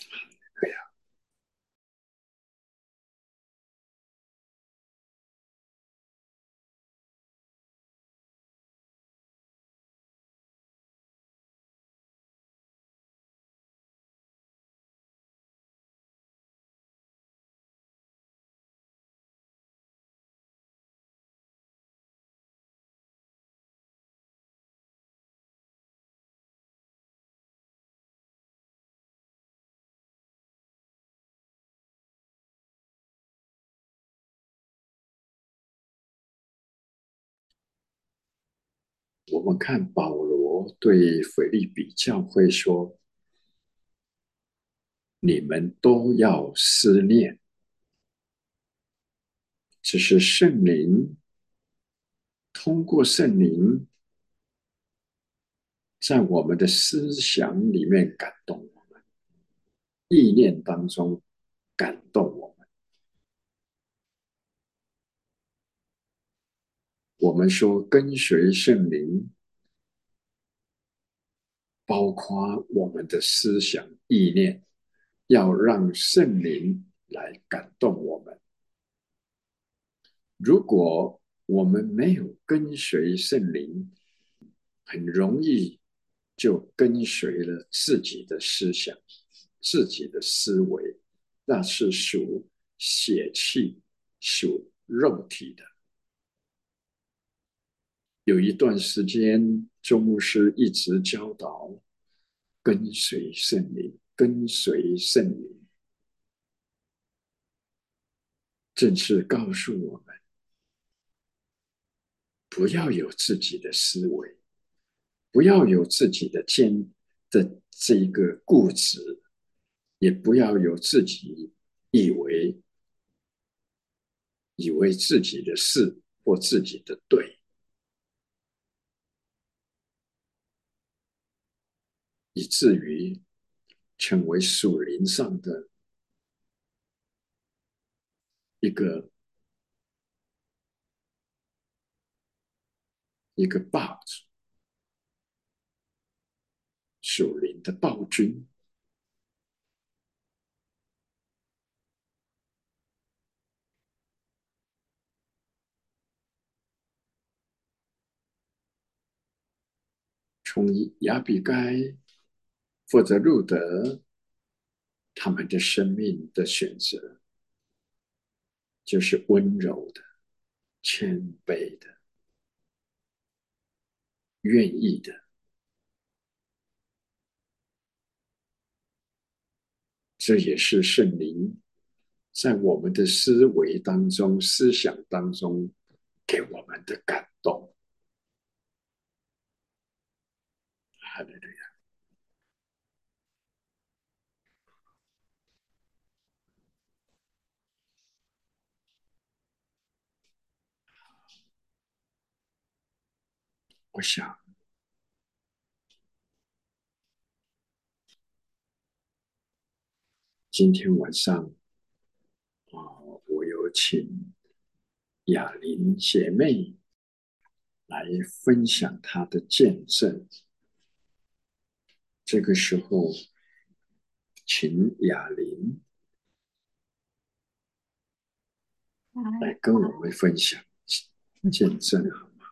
对呀，我们看保罗对腓立比教会说：“你们都要思念，只是圣灵通过圣灵在我们的思想里面感动我们，意念当中感动我们。我们说跟随圣灵，包括我们的思想意念，要让圣灵来感动我们。如果我们没有跟随圣灵，很容易就跟随了自己的思想、自己的思维，那是属血气、属肉体的。有一段时间，周牧师一直教导跟随圣灵，跟随圣灵，正是告诉我们不要有自己的思维，不要有自己的坚的这一个固执，也不要有自己以为以为自己的是或自己的对，以至于成为属灵上的一个一个霸主，属灵的暴君。从亚比该或者路德他们的生命的选择，就是温柔的、谦卑的、愿意的。这也是圣灵在我们的思维当中、思想当中给我们的感动。哈利路亚！我想今天晚上啊、呃我有请雅玲姐妹来分享她的见证。这个时候，请雅玲来跟我们分享见证，好吗？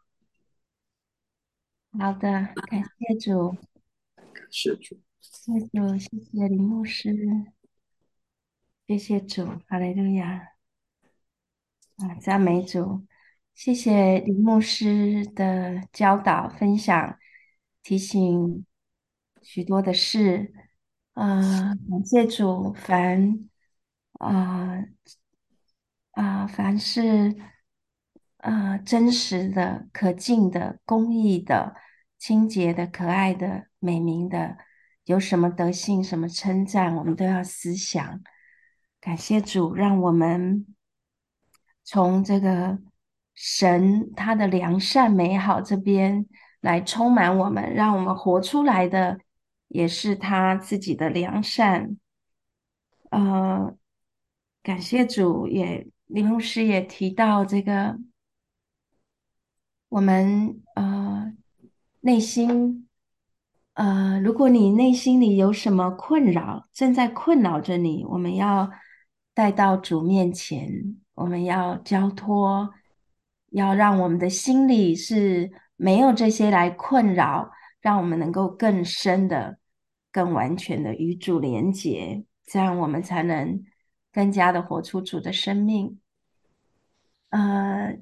好的，感谢主， 感谢主。 谢谢主，谢谢林牧师，谢谢主，哈利路亚啊，赞美主，谢谢林牧师的教导分享，提醒许多的事，啊，感谢主，凡啊啊，凡是啊真实的、可敬的、公义的、清洁的、可爱的、美名的。有什么德性、什么称赞，我们都要思想。感谢主，让我们从这个神他的良善美好这边来充满我们，让我们活出来的也是他自己的良善。呃，感谢主也，林牧师也提到这个，我们呃内心。 呃，如果你内心里有什么困扰，正在困扰着你，我们要带到主面前，我们要交托，要让我们的心里是没有这些来困扰，让我们能够更深的、更完全的与主连结，这样我们才能更加的活出主的生命。呃，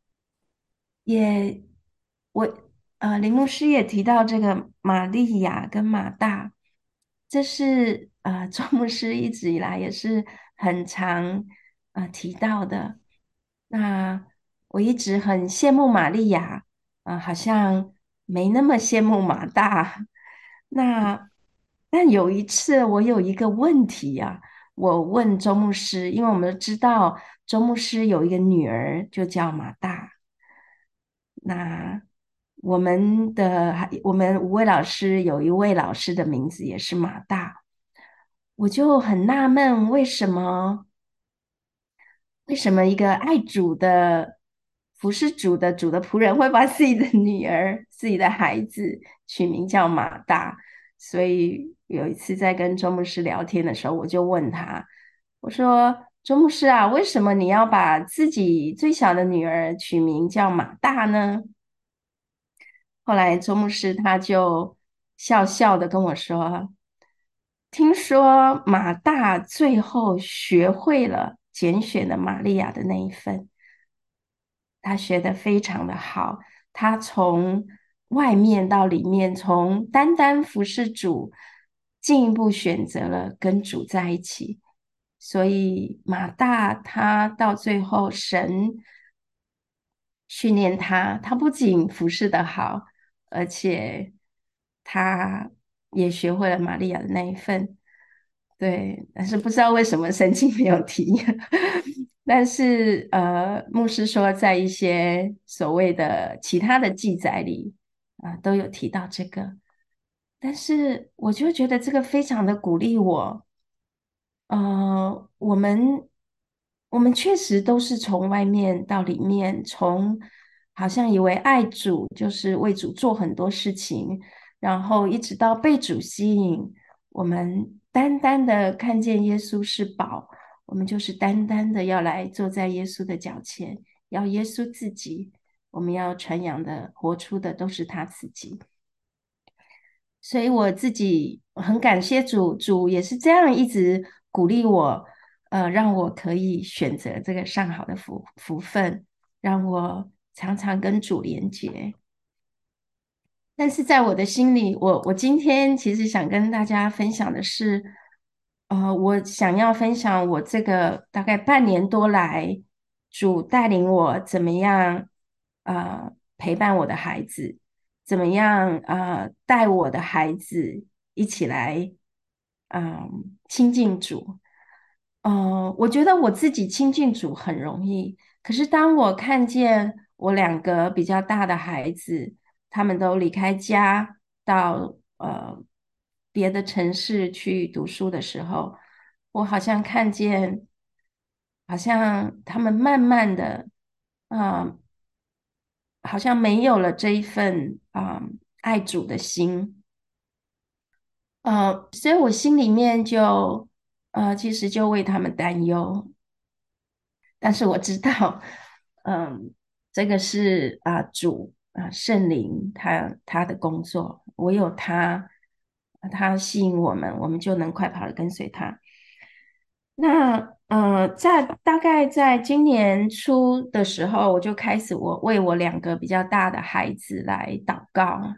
也我呃，林牧师也提到这个玛利亚跟马大，这是呃周牧师一直以来也是很常呃提到的。那我一直很羡慕玛利亚，啊、好像没那么羡慕马大。那但有一次我有一个问题啊，我问周牧师，因为我们都知道周牧师有一个女儿，就叫马大。那我们的还我们五位老师有一位老师的名字也是马大，我就很纳闷，为什么为什么一个爱主的服侍主的主的仆人会把自己的女儿、自己的孩子取名叫马大？所以有一次在跟周牧师聊天的时候，我就问他，我说：“周牧师啊，为什么你要把自己最小的女儿取名叫马大呢？”后来周牧师他就笑笑的跟我说：“听说马大最后学会了拣选的玛利亚的那一份，他学得非常的好。他从外面到里面，从单单服侍主，进一步选择了跟主在一起。所以马大他到最后，神训练他，他不仅服侍的好，而且他也学会了玛利亚的那一份。对，但是不知道为什么圣经没有提。但是呃，牧师说在一些所谓的其他的记载里啊，都有提到这个。但是我就觉得这个非常的鼓励我。呃，我们我们确实都是从外面到里面，从好像以为爱主就是为主做很多事情，然后一直到被主吸引，我们单单的看见耶稣是宝，我们就是单单的要来坐在耶稣的脚前，要耶稣自己，我们要传扬的、活出的都是他自己。所以我自己很感谢主，主也是这样一直鼓励我，呃，让我可以选择这个上好的福福分，让我常常跟主连结。但是在我的心里，我我今天其实想跟大家分享的是，呃，我想要分享我这个大概半年多来，主带领我怎么样，呃，陪伴我的孩子，怎么样，呃，带我的孩子一起来，嗯、亲近主。嗯，我觉得我自己亲近主很容易，可是当我看见我两个比较大的孩子，他们都离开家到呃别的城市去读书的时候，我好像看见，好像他们慢慢的，啊、好像没有了这一份啊、爱主的心。呃，所以我心里面就呃其实就为他们担忧。但是我知道，嗯，这个是啊、主啊、圣灵他他的工作，唯有他他吸引我们，我们就能快跑的跟随他。那呃，在大概在今年初的时候，我就开始我为我两个比较大的孩子来祷告。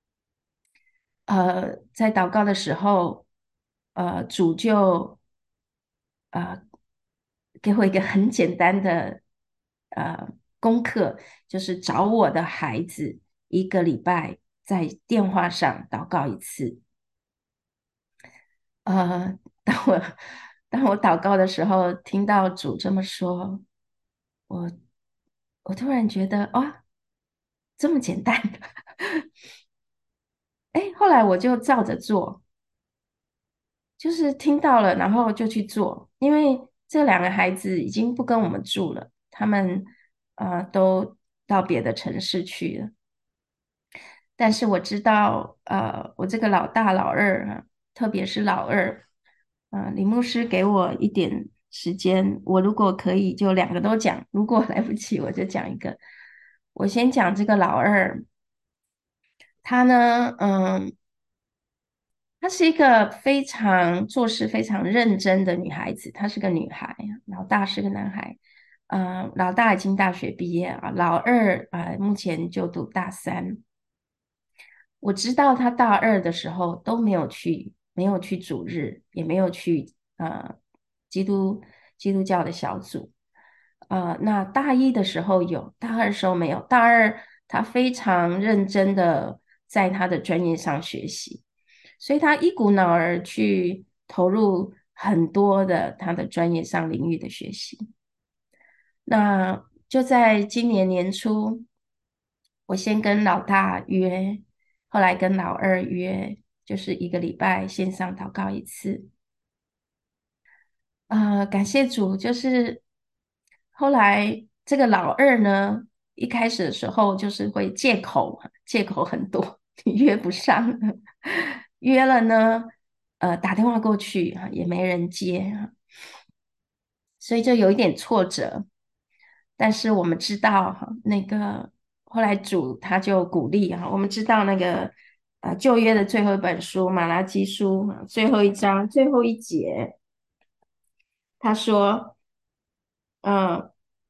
呃，在祷告的时候，呃，主就呃给我一个很简单的呃功课，就是找我的孩子一个礼拜在电话上祷告一次。呃，当我当我祷告的时候，听到主这么说，我我突然觉得哇，这么简单。哎，后来我就照着做。就是听到了，然后就去做。因为这两个孩子已经不跟我们住了，他们呃都到别的城市去了。 但是我知道，呃，我这个老大、老二啊，特别是老二，呃，李牧师给我一点时间，我如果可以就两个都讲，如果来不及我就讲一个。我先讲这个老二，她呢，嗯，她是一个非常做事非常认真的女孩子，她是个女孩，老大是个男孩。呃，老大已经大学毕业啊，老二啊，呃目前就读大三。我知道他大二的时候都没有去，没有去主日，也没有去呃基督基督教的小组。呃，那大一的时候有，大二的时候没有。大二他非常认真的在他的专业上学习，所以他一股脑儿去投入很多的他的专业上领域的学习。那就在今年年初，我先跟老大约，后来跟老二约，就是一个礼拜线上祷告一次。呃，感谢主，就是后来这个老二呢，一开始的时候就是会借口，借口很多，你约不上，约了呢，呃，打电话过去啊，也没人接，所以就有一点挫折。但是我们知道哈，那个后来主他就鼓励哈，我们知道那个呃旧约的最后一本书马拉基书最后一章最后一节，他说，嗯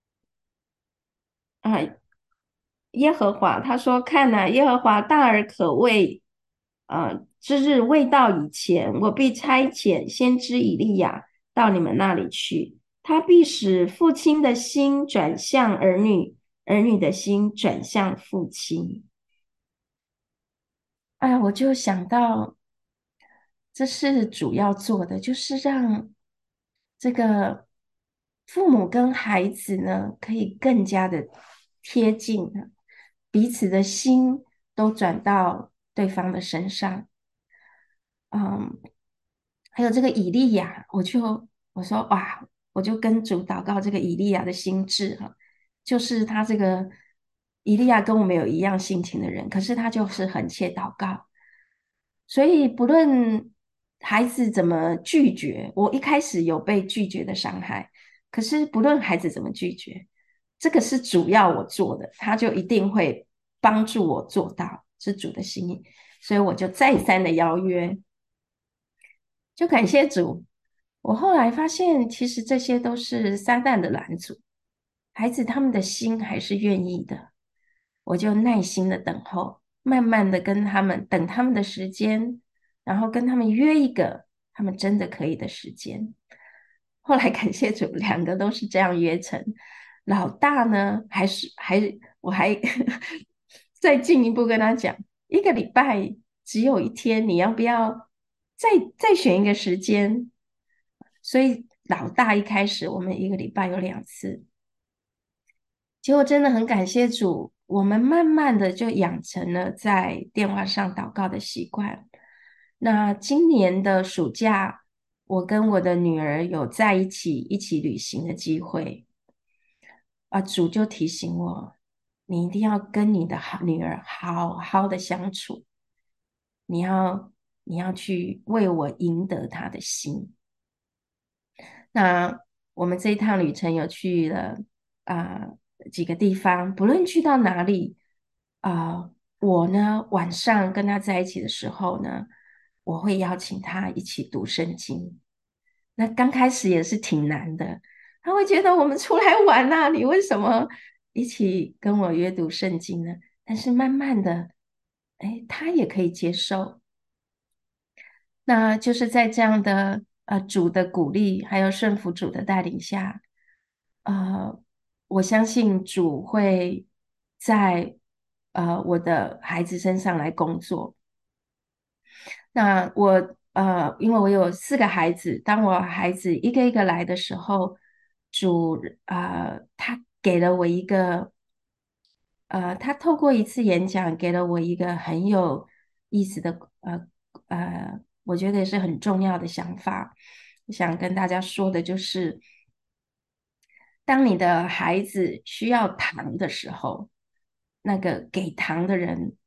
啊、耶和华他说看呐、耶和华大而可畏，呃之日未到以前，我必差遣先知以利亚到你们那里去，他必使父亲的心转向儿女，儿女的心转向父亲。哎，我就想到，这是主要做的，就是让这个父母跟孩子呢，可以更加的贴近，彼此的心都转到对方的身上。嗯，还有这个以利亚，我就我说哇，我就跟主祷告这个以利亚的心智哈，就是他这个以利亚跟我们有一样性情的人，可是他就是很切祷告。所以不论孩子怎么拒绝，我一开始有被拒绝的伤害，可是不论孩子怎么拒绝，这个是主要我做的，他就一定会帮助我做到，是主的心意，所以我就再三的邀约，就感谢主。我后来发现，其实这些都是撒旦的拦阻，孩子他们的心还是愿意的，我就耐心的等候，慢慢的跟他们等他们的时间，然后跟他们约一个他们真的可以的时间。后来感谢主，两个都是这样约成。老大呢，还是还我还再进一步跟他讲，一个礼拜只有一天，你要不要再再选一个时间？所以老大一开始我们一个礼拜有两次，结果真的很感谢主，我们慢慢的就养成了在电话上祷告的习惯。那今年的暑假，我跟我的女儿有在一起一起旅行的机会，啊，主就提醒我，你一定要跟你的好女儿好好的相处，你要你要去为我赢得她的心。那我们这一趟旅程有去了啊、几个地方，不论去到哪里啊、我呢晚上跟他在一起的时候呢，我会邀请他一起读圣经。那刚开始也是挺难的，他会觉得我们出来玩呐、你为什么一起跟我约读圣经呢？但是慢慢的，哎，他也可以接受。那就是在这样的呃主的鼓励，还有顺服主的带领下，呃，我相信主会在呃我的孩子身上来工作。那我呃，因为我有四个孩子，当我孩子一个一个来的时候，主呃他给了我一个呃，他透过一次演讲给了我一个很有意思的呃呃，我觉得也是很重要的想法。我想跟大家说的就是，当你的孩子需要糖的时候，那个给糖的人。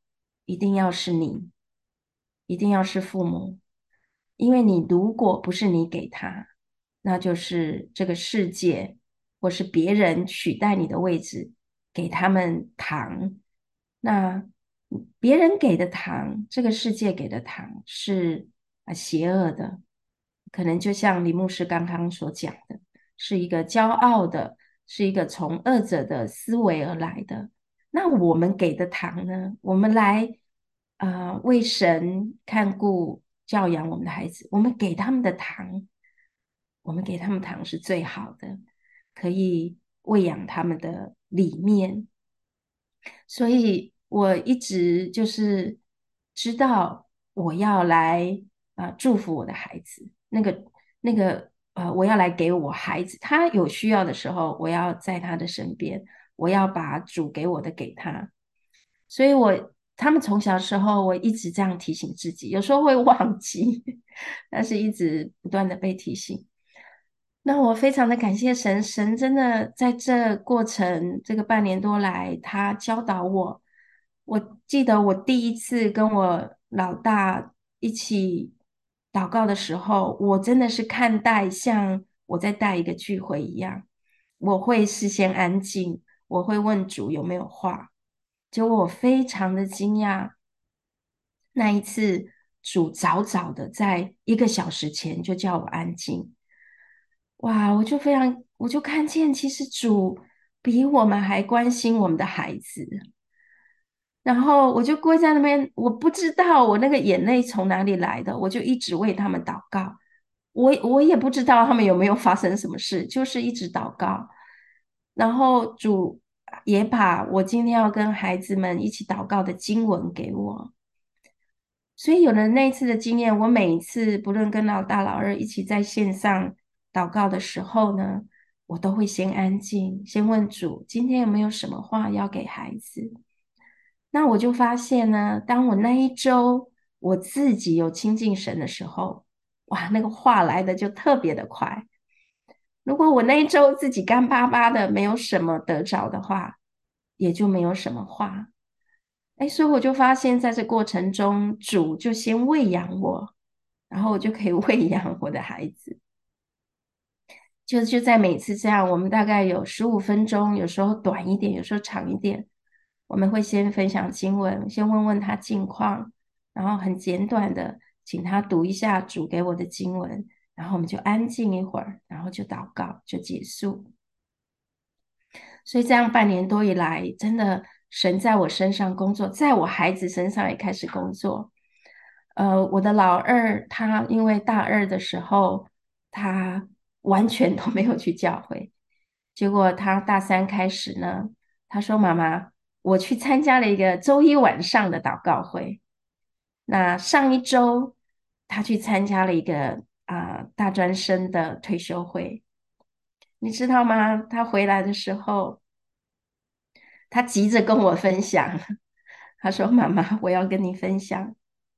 一定要是你，一定要是父母，因为你如果不是你给他，那就是这个世界或是别人取代你的位置，给他们糖。那别人给的糖，这个世界给的糖是啊邪恶的，可能就像李牧师刚刚所讲的，是一个骄傲的，是一个从恶者的思维而来的。那我们给的糖呢？我们来呃为神看顾教养我们的孩子，我们给他们的糖，我们给他们糖是最好的，可以喂养他们的理念。所以我一直就是知道我要来啊、呃祝福我的孩子，那个那个呃，我要来给我孩子，他有需要的时候，我要在他的身边，我要把主给我的给他。所以我他们从小时候，我一直这样提醒自己，有时候会忘记，但是一直不断的被提醒。那我非常的感谢神，神真的在这过程这个半年多来，他教导我。我记得我第一次跟我老大一起祷告的时候，我真的是看待像我在带一个聚会一样，我会事先安静，我会问主有没有话。结果我非常的惊讶，那一次主早早的在一个小时前就叫我安静。哇，我就非常，我就看见，其实主比我们还关心我们的孩子。然后我就跪在那边，我不知道我那个眼泪从哪里来的，我就一直为他们祷告。我我也不知道他们有没有发生什么事，就是一直祷告。然后主也把我今天要跟孩子们一起祷告的经文给我。所以有了那一次的经验，我每一次不论跟老大老二一起在线上祷告的时候呢，我都会先安静，先问主今天有没有什么话要给孩子。那我就发现呢，当我那一周我自己有亲近神的时候，哇，那个话来的就特别的快。如果我那一周自己干巴巴的，没有什么得着的话，也就没有什么话。哎，所以我就发现，在这过程中，主就先喂养我，然后我就可以喂养我的孩子。就就在每次这样，我们大概有十五分钟，有时候短一点，有时候长一点。我们会先分享经文，先问问他近况，然后很简短的请他读一下主给我的经文，然后我们就安静一会儿，然后就祷告，就结束。所以这样半年多以来，真的神在我身上工作，在我孩子身上也开始工作。呃，我的老二他因为大二的时候，他完全都没有去教会，结果他大三开始呢，他说：“妈妈，我去参加了一个周一晚上的祷告会。那上一周他去参加了一个啊、大专生的退休会，你知道吗？他回来的时候。”他急着跟我分享，他说：“妈妈，我要跟你分享，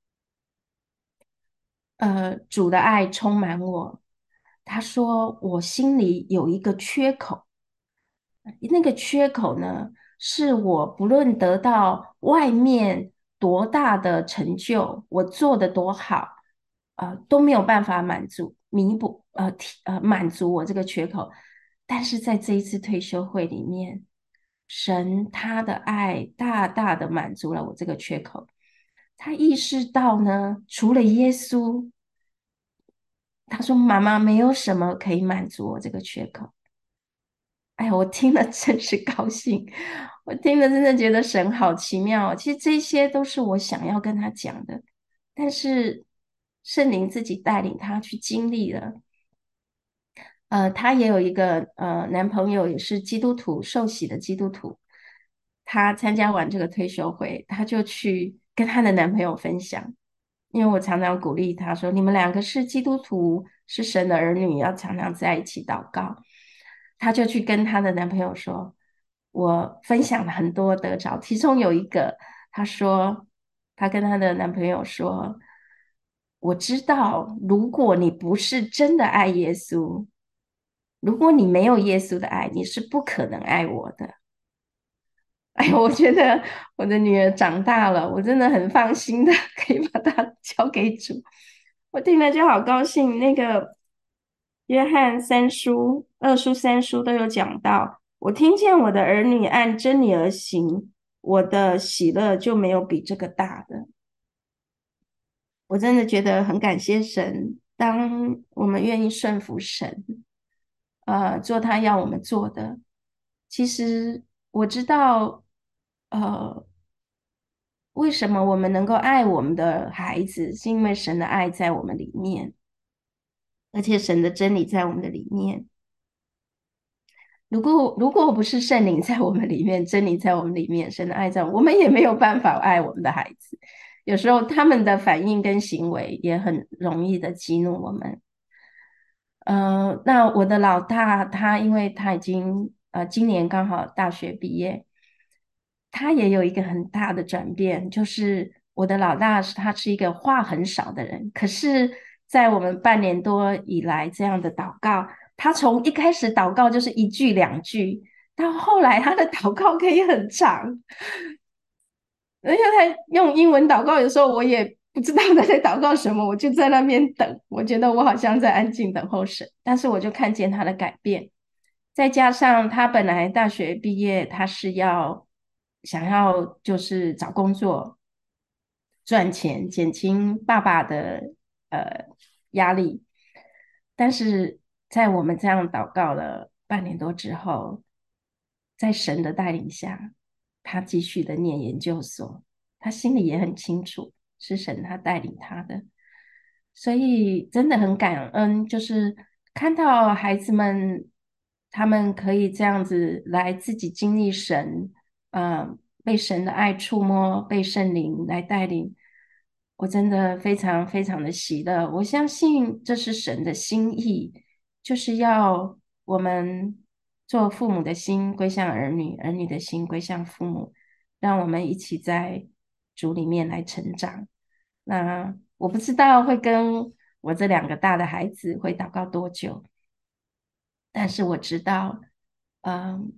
呃，主的爱充满我。”他说：“我心里有一个缺口，那个缺口呢，是我不论得到外面多大的成就，我做的多好，呃，都没有办法满足、弥补、呃、提呃满足我这个缺口。但是在这一次退休会里面，神他的爱大大的满足了我这个缺口。他意识到呢，除了耶稣，他说：“妈妈，没有什么可以满足我这个缺口。”哎呀，我听了真是高兴，我听了真的觉得神好奇妙哦。其实这些都是我想要跟他讲的，但是圣灵自己带领他去经历了。呃，她也有一个呃男朋友，也是基督徒，受洗的基督徒。她参加完这个退休会，她就去跟她的男朋友分享，因为我常常鼓励她说：“你们两个是基督徒，是神的儿女，要常常在一起祷告。”她就去跟她的男朋友说：“我分享了很多得着，其中有一个，她说，她跟她的男朋友说。”我知道，如果你不是真的爱耶稣，如果你没有耶稣的爱，你是不可能爱我的。 哎，我觉得我的女儿长大了，我真的很放心的可以把她交给主。我听了就好高兴。那个约翰三书、二书、三书都有讲到，我听见我的儿女按真理而行，我的喜乐就没有比这个大的。我真的觉得很感谢神，当我们愿意顺服神，呃，做他要我们做的。其实我知道，呃，为什么我们能够爱我们的孩子，是因为神的爱在我们里面，而且神的真理在我们的里面。如果如果不是圣灵在我们里面，真理在我们里面，神的爱在我们，我们也没有办法爱我们的孩子。有时候他们的反应跟行为也很容易的激怒我们。呃，那我的老大他，因为他已经呃今年刚好大学毕业，他也有一个很大的转变，就是我的老大是他是一个话很少的人，可是，在我们半年多以来这样的祷告，他从一开始祷告就是一句两句，到后来他的祷告可以很长，而且他用英文祷告，有时候我也不知道他在祷告什么，我就在那边等。我觉得我好像在安静等候神，但是我就看见他的改变。再加上他本来大学毕业，他是要想要就是找工作赚钱，减轻爸爸的呃压力。但是在我们这样祷告了半年多之后，在神的带领下，他继续的念研究所。他心里也很清楚是神他带领他的，所以真的很感恩，就是看到孩子们他们可以这样子来自己经历神，呃，被神的爱触摸，被圣灵来带领，我真的非常非常的喜乐。我相信这是神的心意，就是要我们做父母的心归向儿女，儿女的心归向父母。让我们一起在主里面来成长。那我不知道会跟我这两个大的孩子会祷告多久，但是我知道，嗯，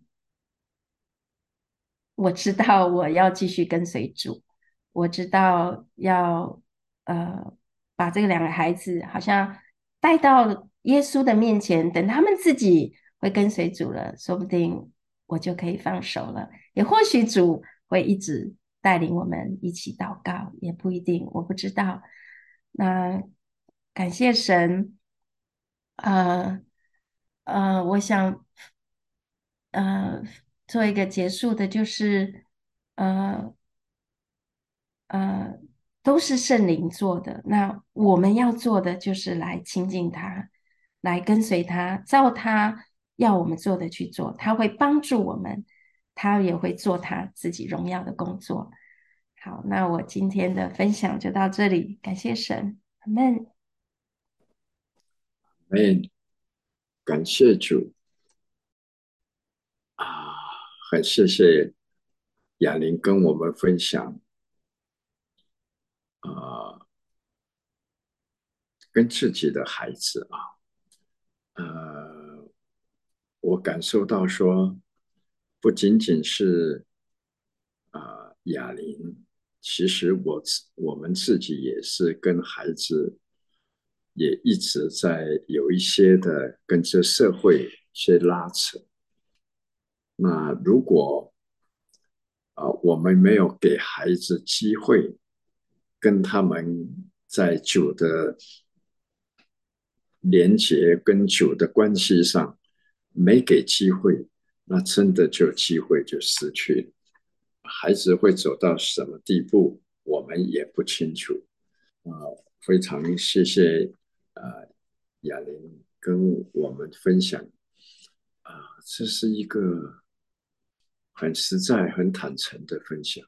我知道我要继续跟随主，我知道要呃把这个两个孩子好像带到耶稣的面前，等他们自己会跟随主了，说不定我就可以放手了。也或许主会一直带领我们一起祷告，也不一定，我不知道。那感谢神，呃呃，我想呃做一个结束的，就是呃呃，都是圣灵做的。那我们要做的就是来亲近他，来跟随他，照他要我们做的去做。他会帮助我们，他也会做他自己荣耀的工作。好，那我今天的分享就到这里，感谢神，阿门。 哎，感谢主啊，很谢谢雅玲跟我们分享啊，跟自己的孩子啊，呃，我感受到说，不仅仅是啊雅玲，其实我我们自己也是跟孩子也一直在有一些的跟这社会去拉扯。那如果啊、呃我们没有给孩子机会跟他们在酒的连结跟酒的关系上没给机会，那真的就机会就失去了。孩子会走到什么地步，我们也不清楚。啊、呃非常谢谢啊、呃雅玲跟我们分享啊、呃这是一个很实在、很坦诚的分享。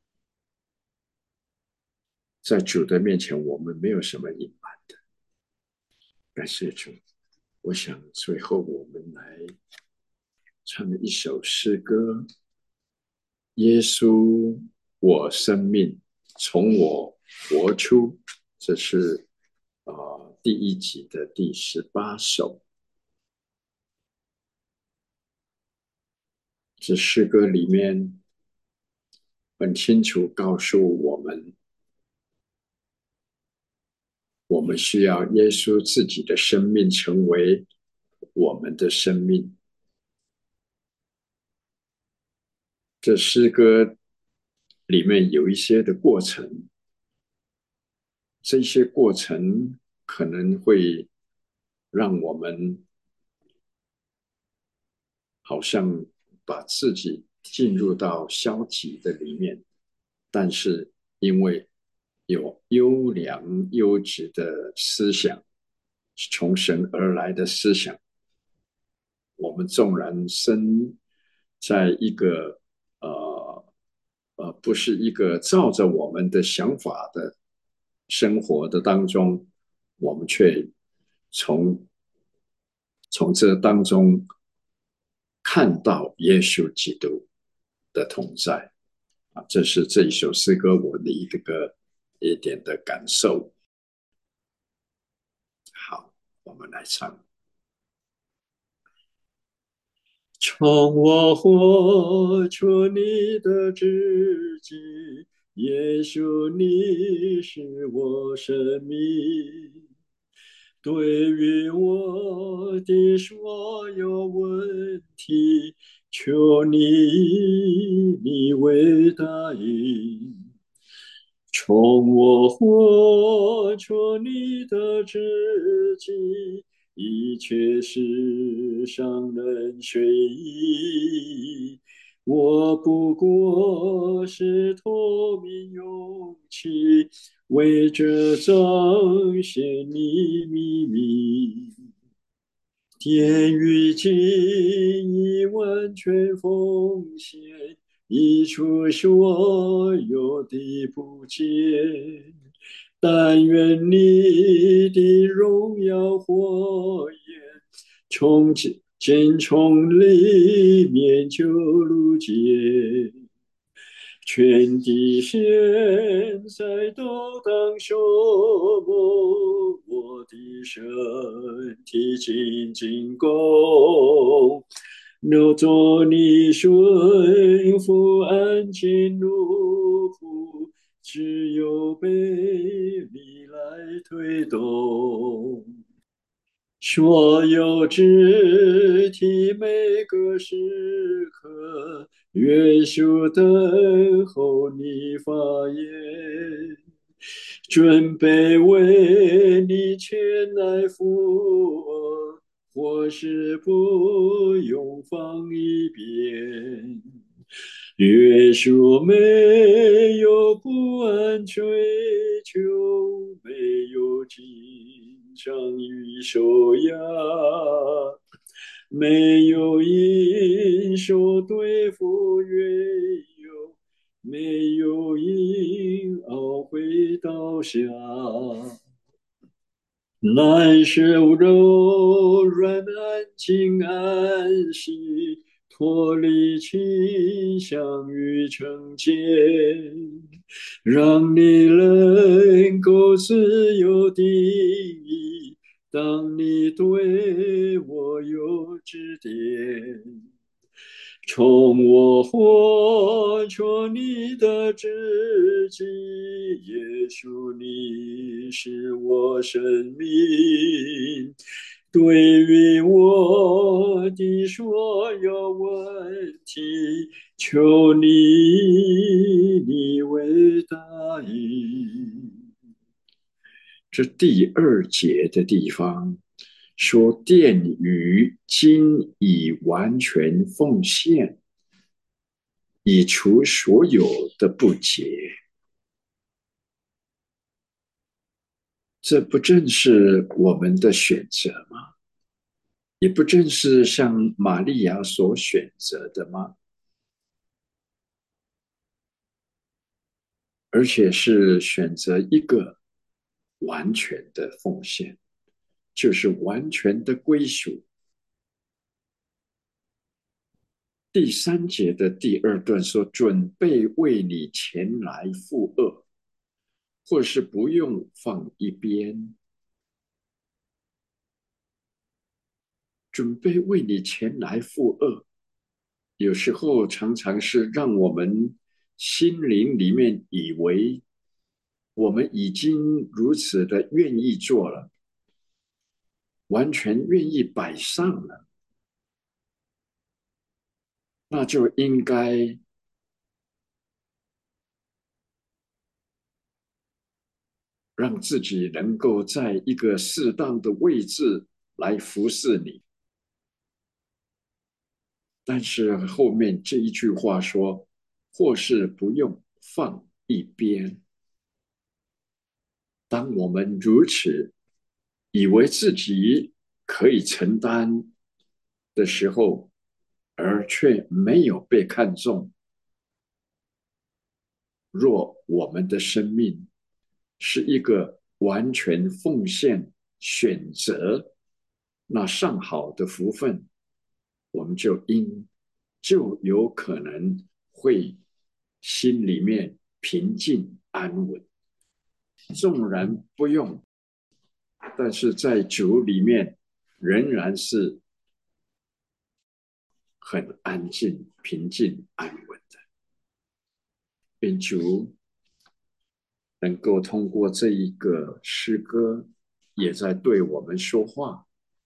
在主的面前，我们没有什么隐瞒的。感谢主。我想最后我们来唱一首诗歌：耶稣，我生命从我活出。这是呃第一集的第十八首。这诗歌里面很清楚告诉我们，我们需要耶稣自己的生命成为我们的生命。这诗歌里面有一些的过程，这些过程可能会让我们好像把自己进入到消极的里面，但是因为有优良优质的思想，从神而来的思想，我们纵然生在一个呃呃不是一个照着我们的想法的生活的当中，我们却从从这当中看到耶稣基督的同在啊，这是这一首诗歌我的一个一点的感受。好，我们来唱。从我活出你的自己，耶稣，你是我生命。对于我的所有问题，求你你为答应。从我活出你的自己，一切世上人随意。我不过是托名勇气，为着彰显你秘密。天与地已完全奉献，一出所有的不洁。但愿你的荣耀火焰，从今从里面就如洁。全地现在都当受磨，我的身体紧紧弓，留作你顺服安静奴仆，只有被你来推动。所有肢体每个时刻，约束等候你发言，准备为你前来赴恶，或是不用放一边。约束没有不安追求，没有紧张与受压，没有因手对付缘由，没有因懊悔倒下。难受柔软安静安息，脱离倾向与成见，让你能够自由定义。当你对我有指点，从我活出你的自己，耶稣，你是我生命。对于我的所有问题，求你你为答应。这第二节的地方说，殿宇今已完全奉献，以除所有的不洁。这不正是我们的选择吗？也不正是像玛利亚所选择的吗？而且是选择一个完全的奉献，就是完全的归属。第三节的第二段说，准备为你前来负恶，或是不用放一边，准备为你前来负恶。有时候常常是让我们心灵里面以为我们已经如此的愿意做了，完全愿意摆上了，那就应该让自己能够在一个适当的位置来服侍你。但是后面这一句话说，或是不用放一边。当我们如此以为自己可以承担的时候，而却没有被看重，若我们的生命是一个完全奉献选择，那上好的福分，我们就应就有可能会心里面平静安稳。纵然不用，但是在主里面仍然是很安静、平静、安稳的。愿主能够通过这一个诗歌，也在对我们说话。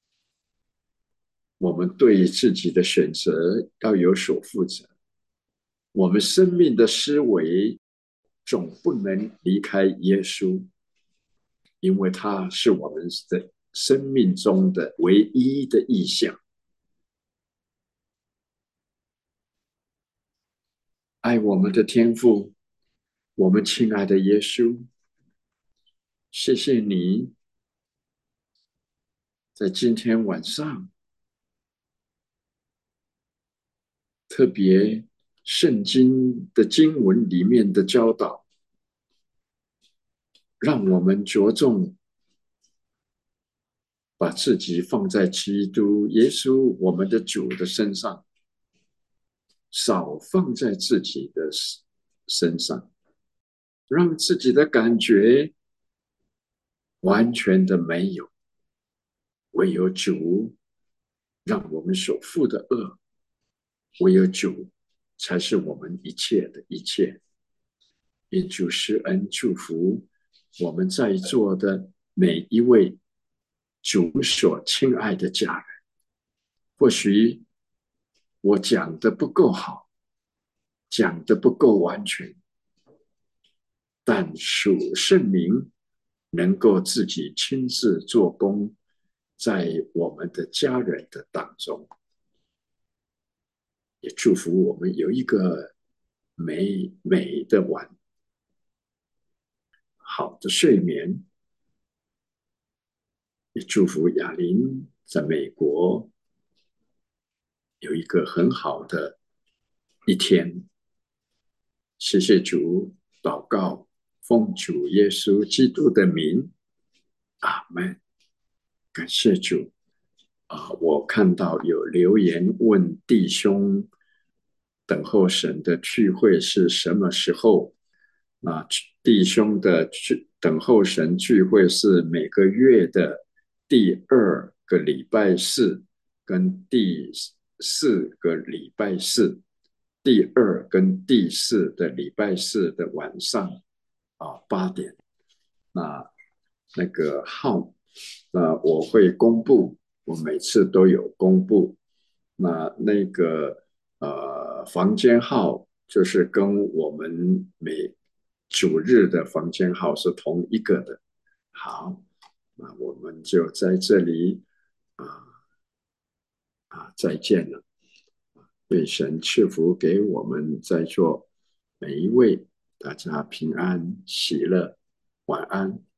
我们对自己的选择要有所负责。我们生命的思维总不能离开耶稣，因为他是我们的生命中的唯一的意向。爱我们的天父，我们亲爱的耶稣，谢谢你在今天晚上特别圣经的经文里面的教导，让我们着重把自己放在基督耶稣我们的主的身上，少放在自己的身上，让自己的感觉完全的没有，唯有主让我们所负的恶，唯有主才是我们一切的一切。愿主施恩祝福我们在座的每一位主所亲爱的家人。或许我讲的不够好，讲的不够完全，但属圣灵能够自己亲自做工，在我们的家人的当中，也祝福我们有一个美美的晚，好的睡眠。也祝福雅玲在美国有一个很好的一天。谢谢主，祷告，奉主耶稣基督的名，阿们。感谢主啊！我看到有留言问弟兄，等候神的聚会是什么时候？啊，弟兄的聚等候神聚会是每个月的第二个礼拜四跟第四个礼拜四，第二跟第四的礼拜四的晚上啊八点。那那个号，那我会公布，我每次都有公布。那那个呃房间号就是跟我们每主日的房间号是同一个的。好，那我们就在这里啊啊再见了。愿神赐福给我们在座每一位，大家平安喜乐，晚安。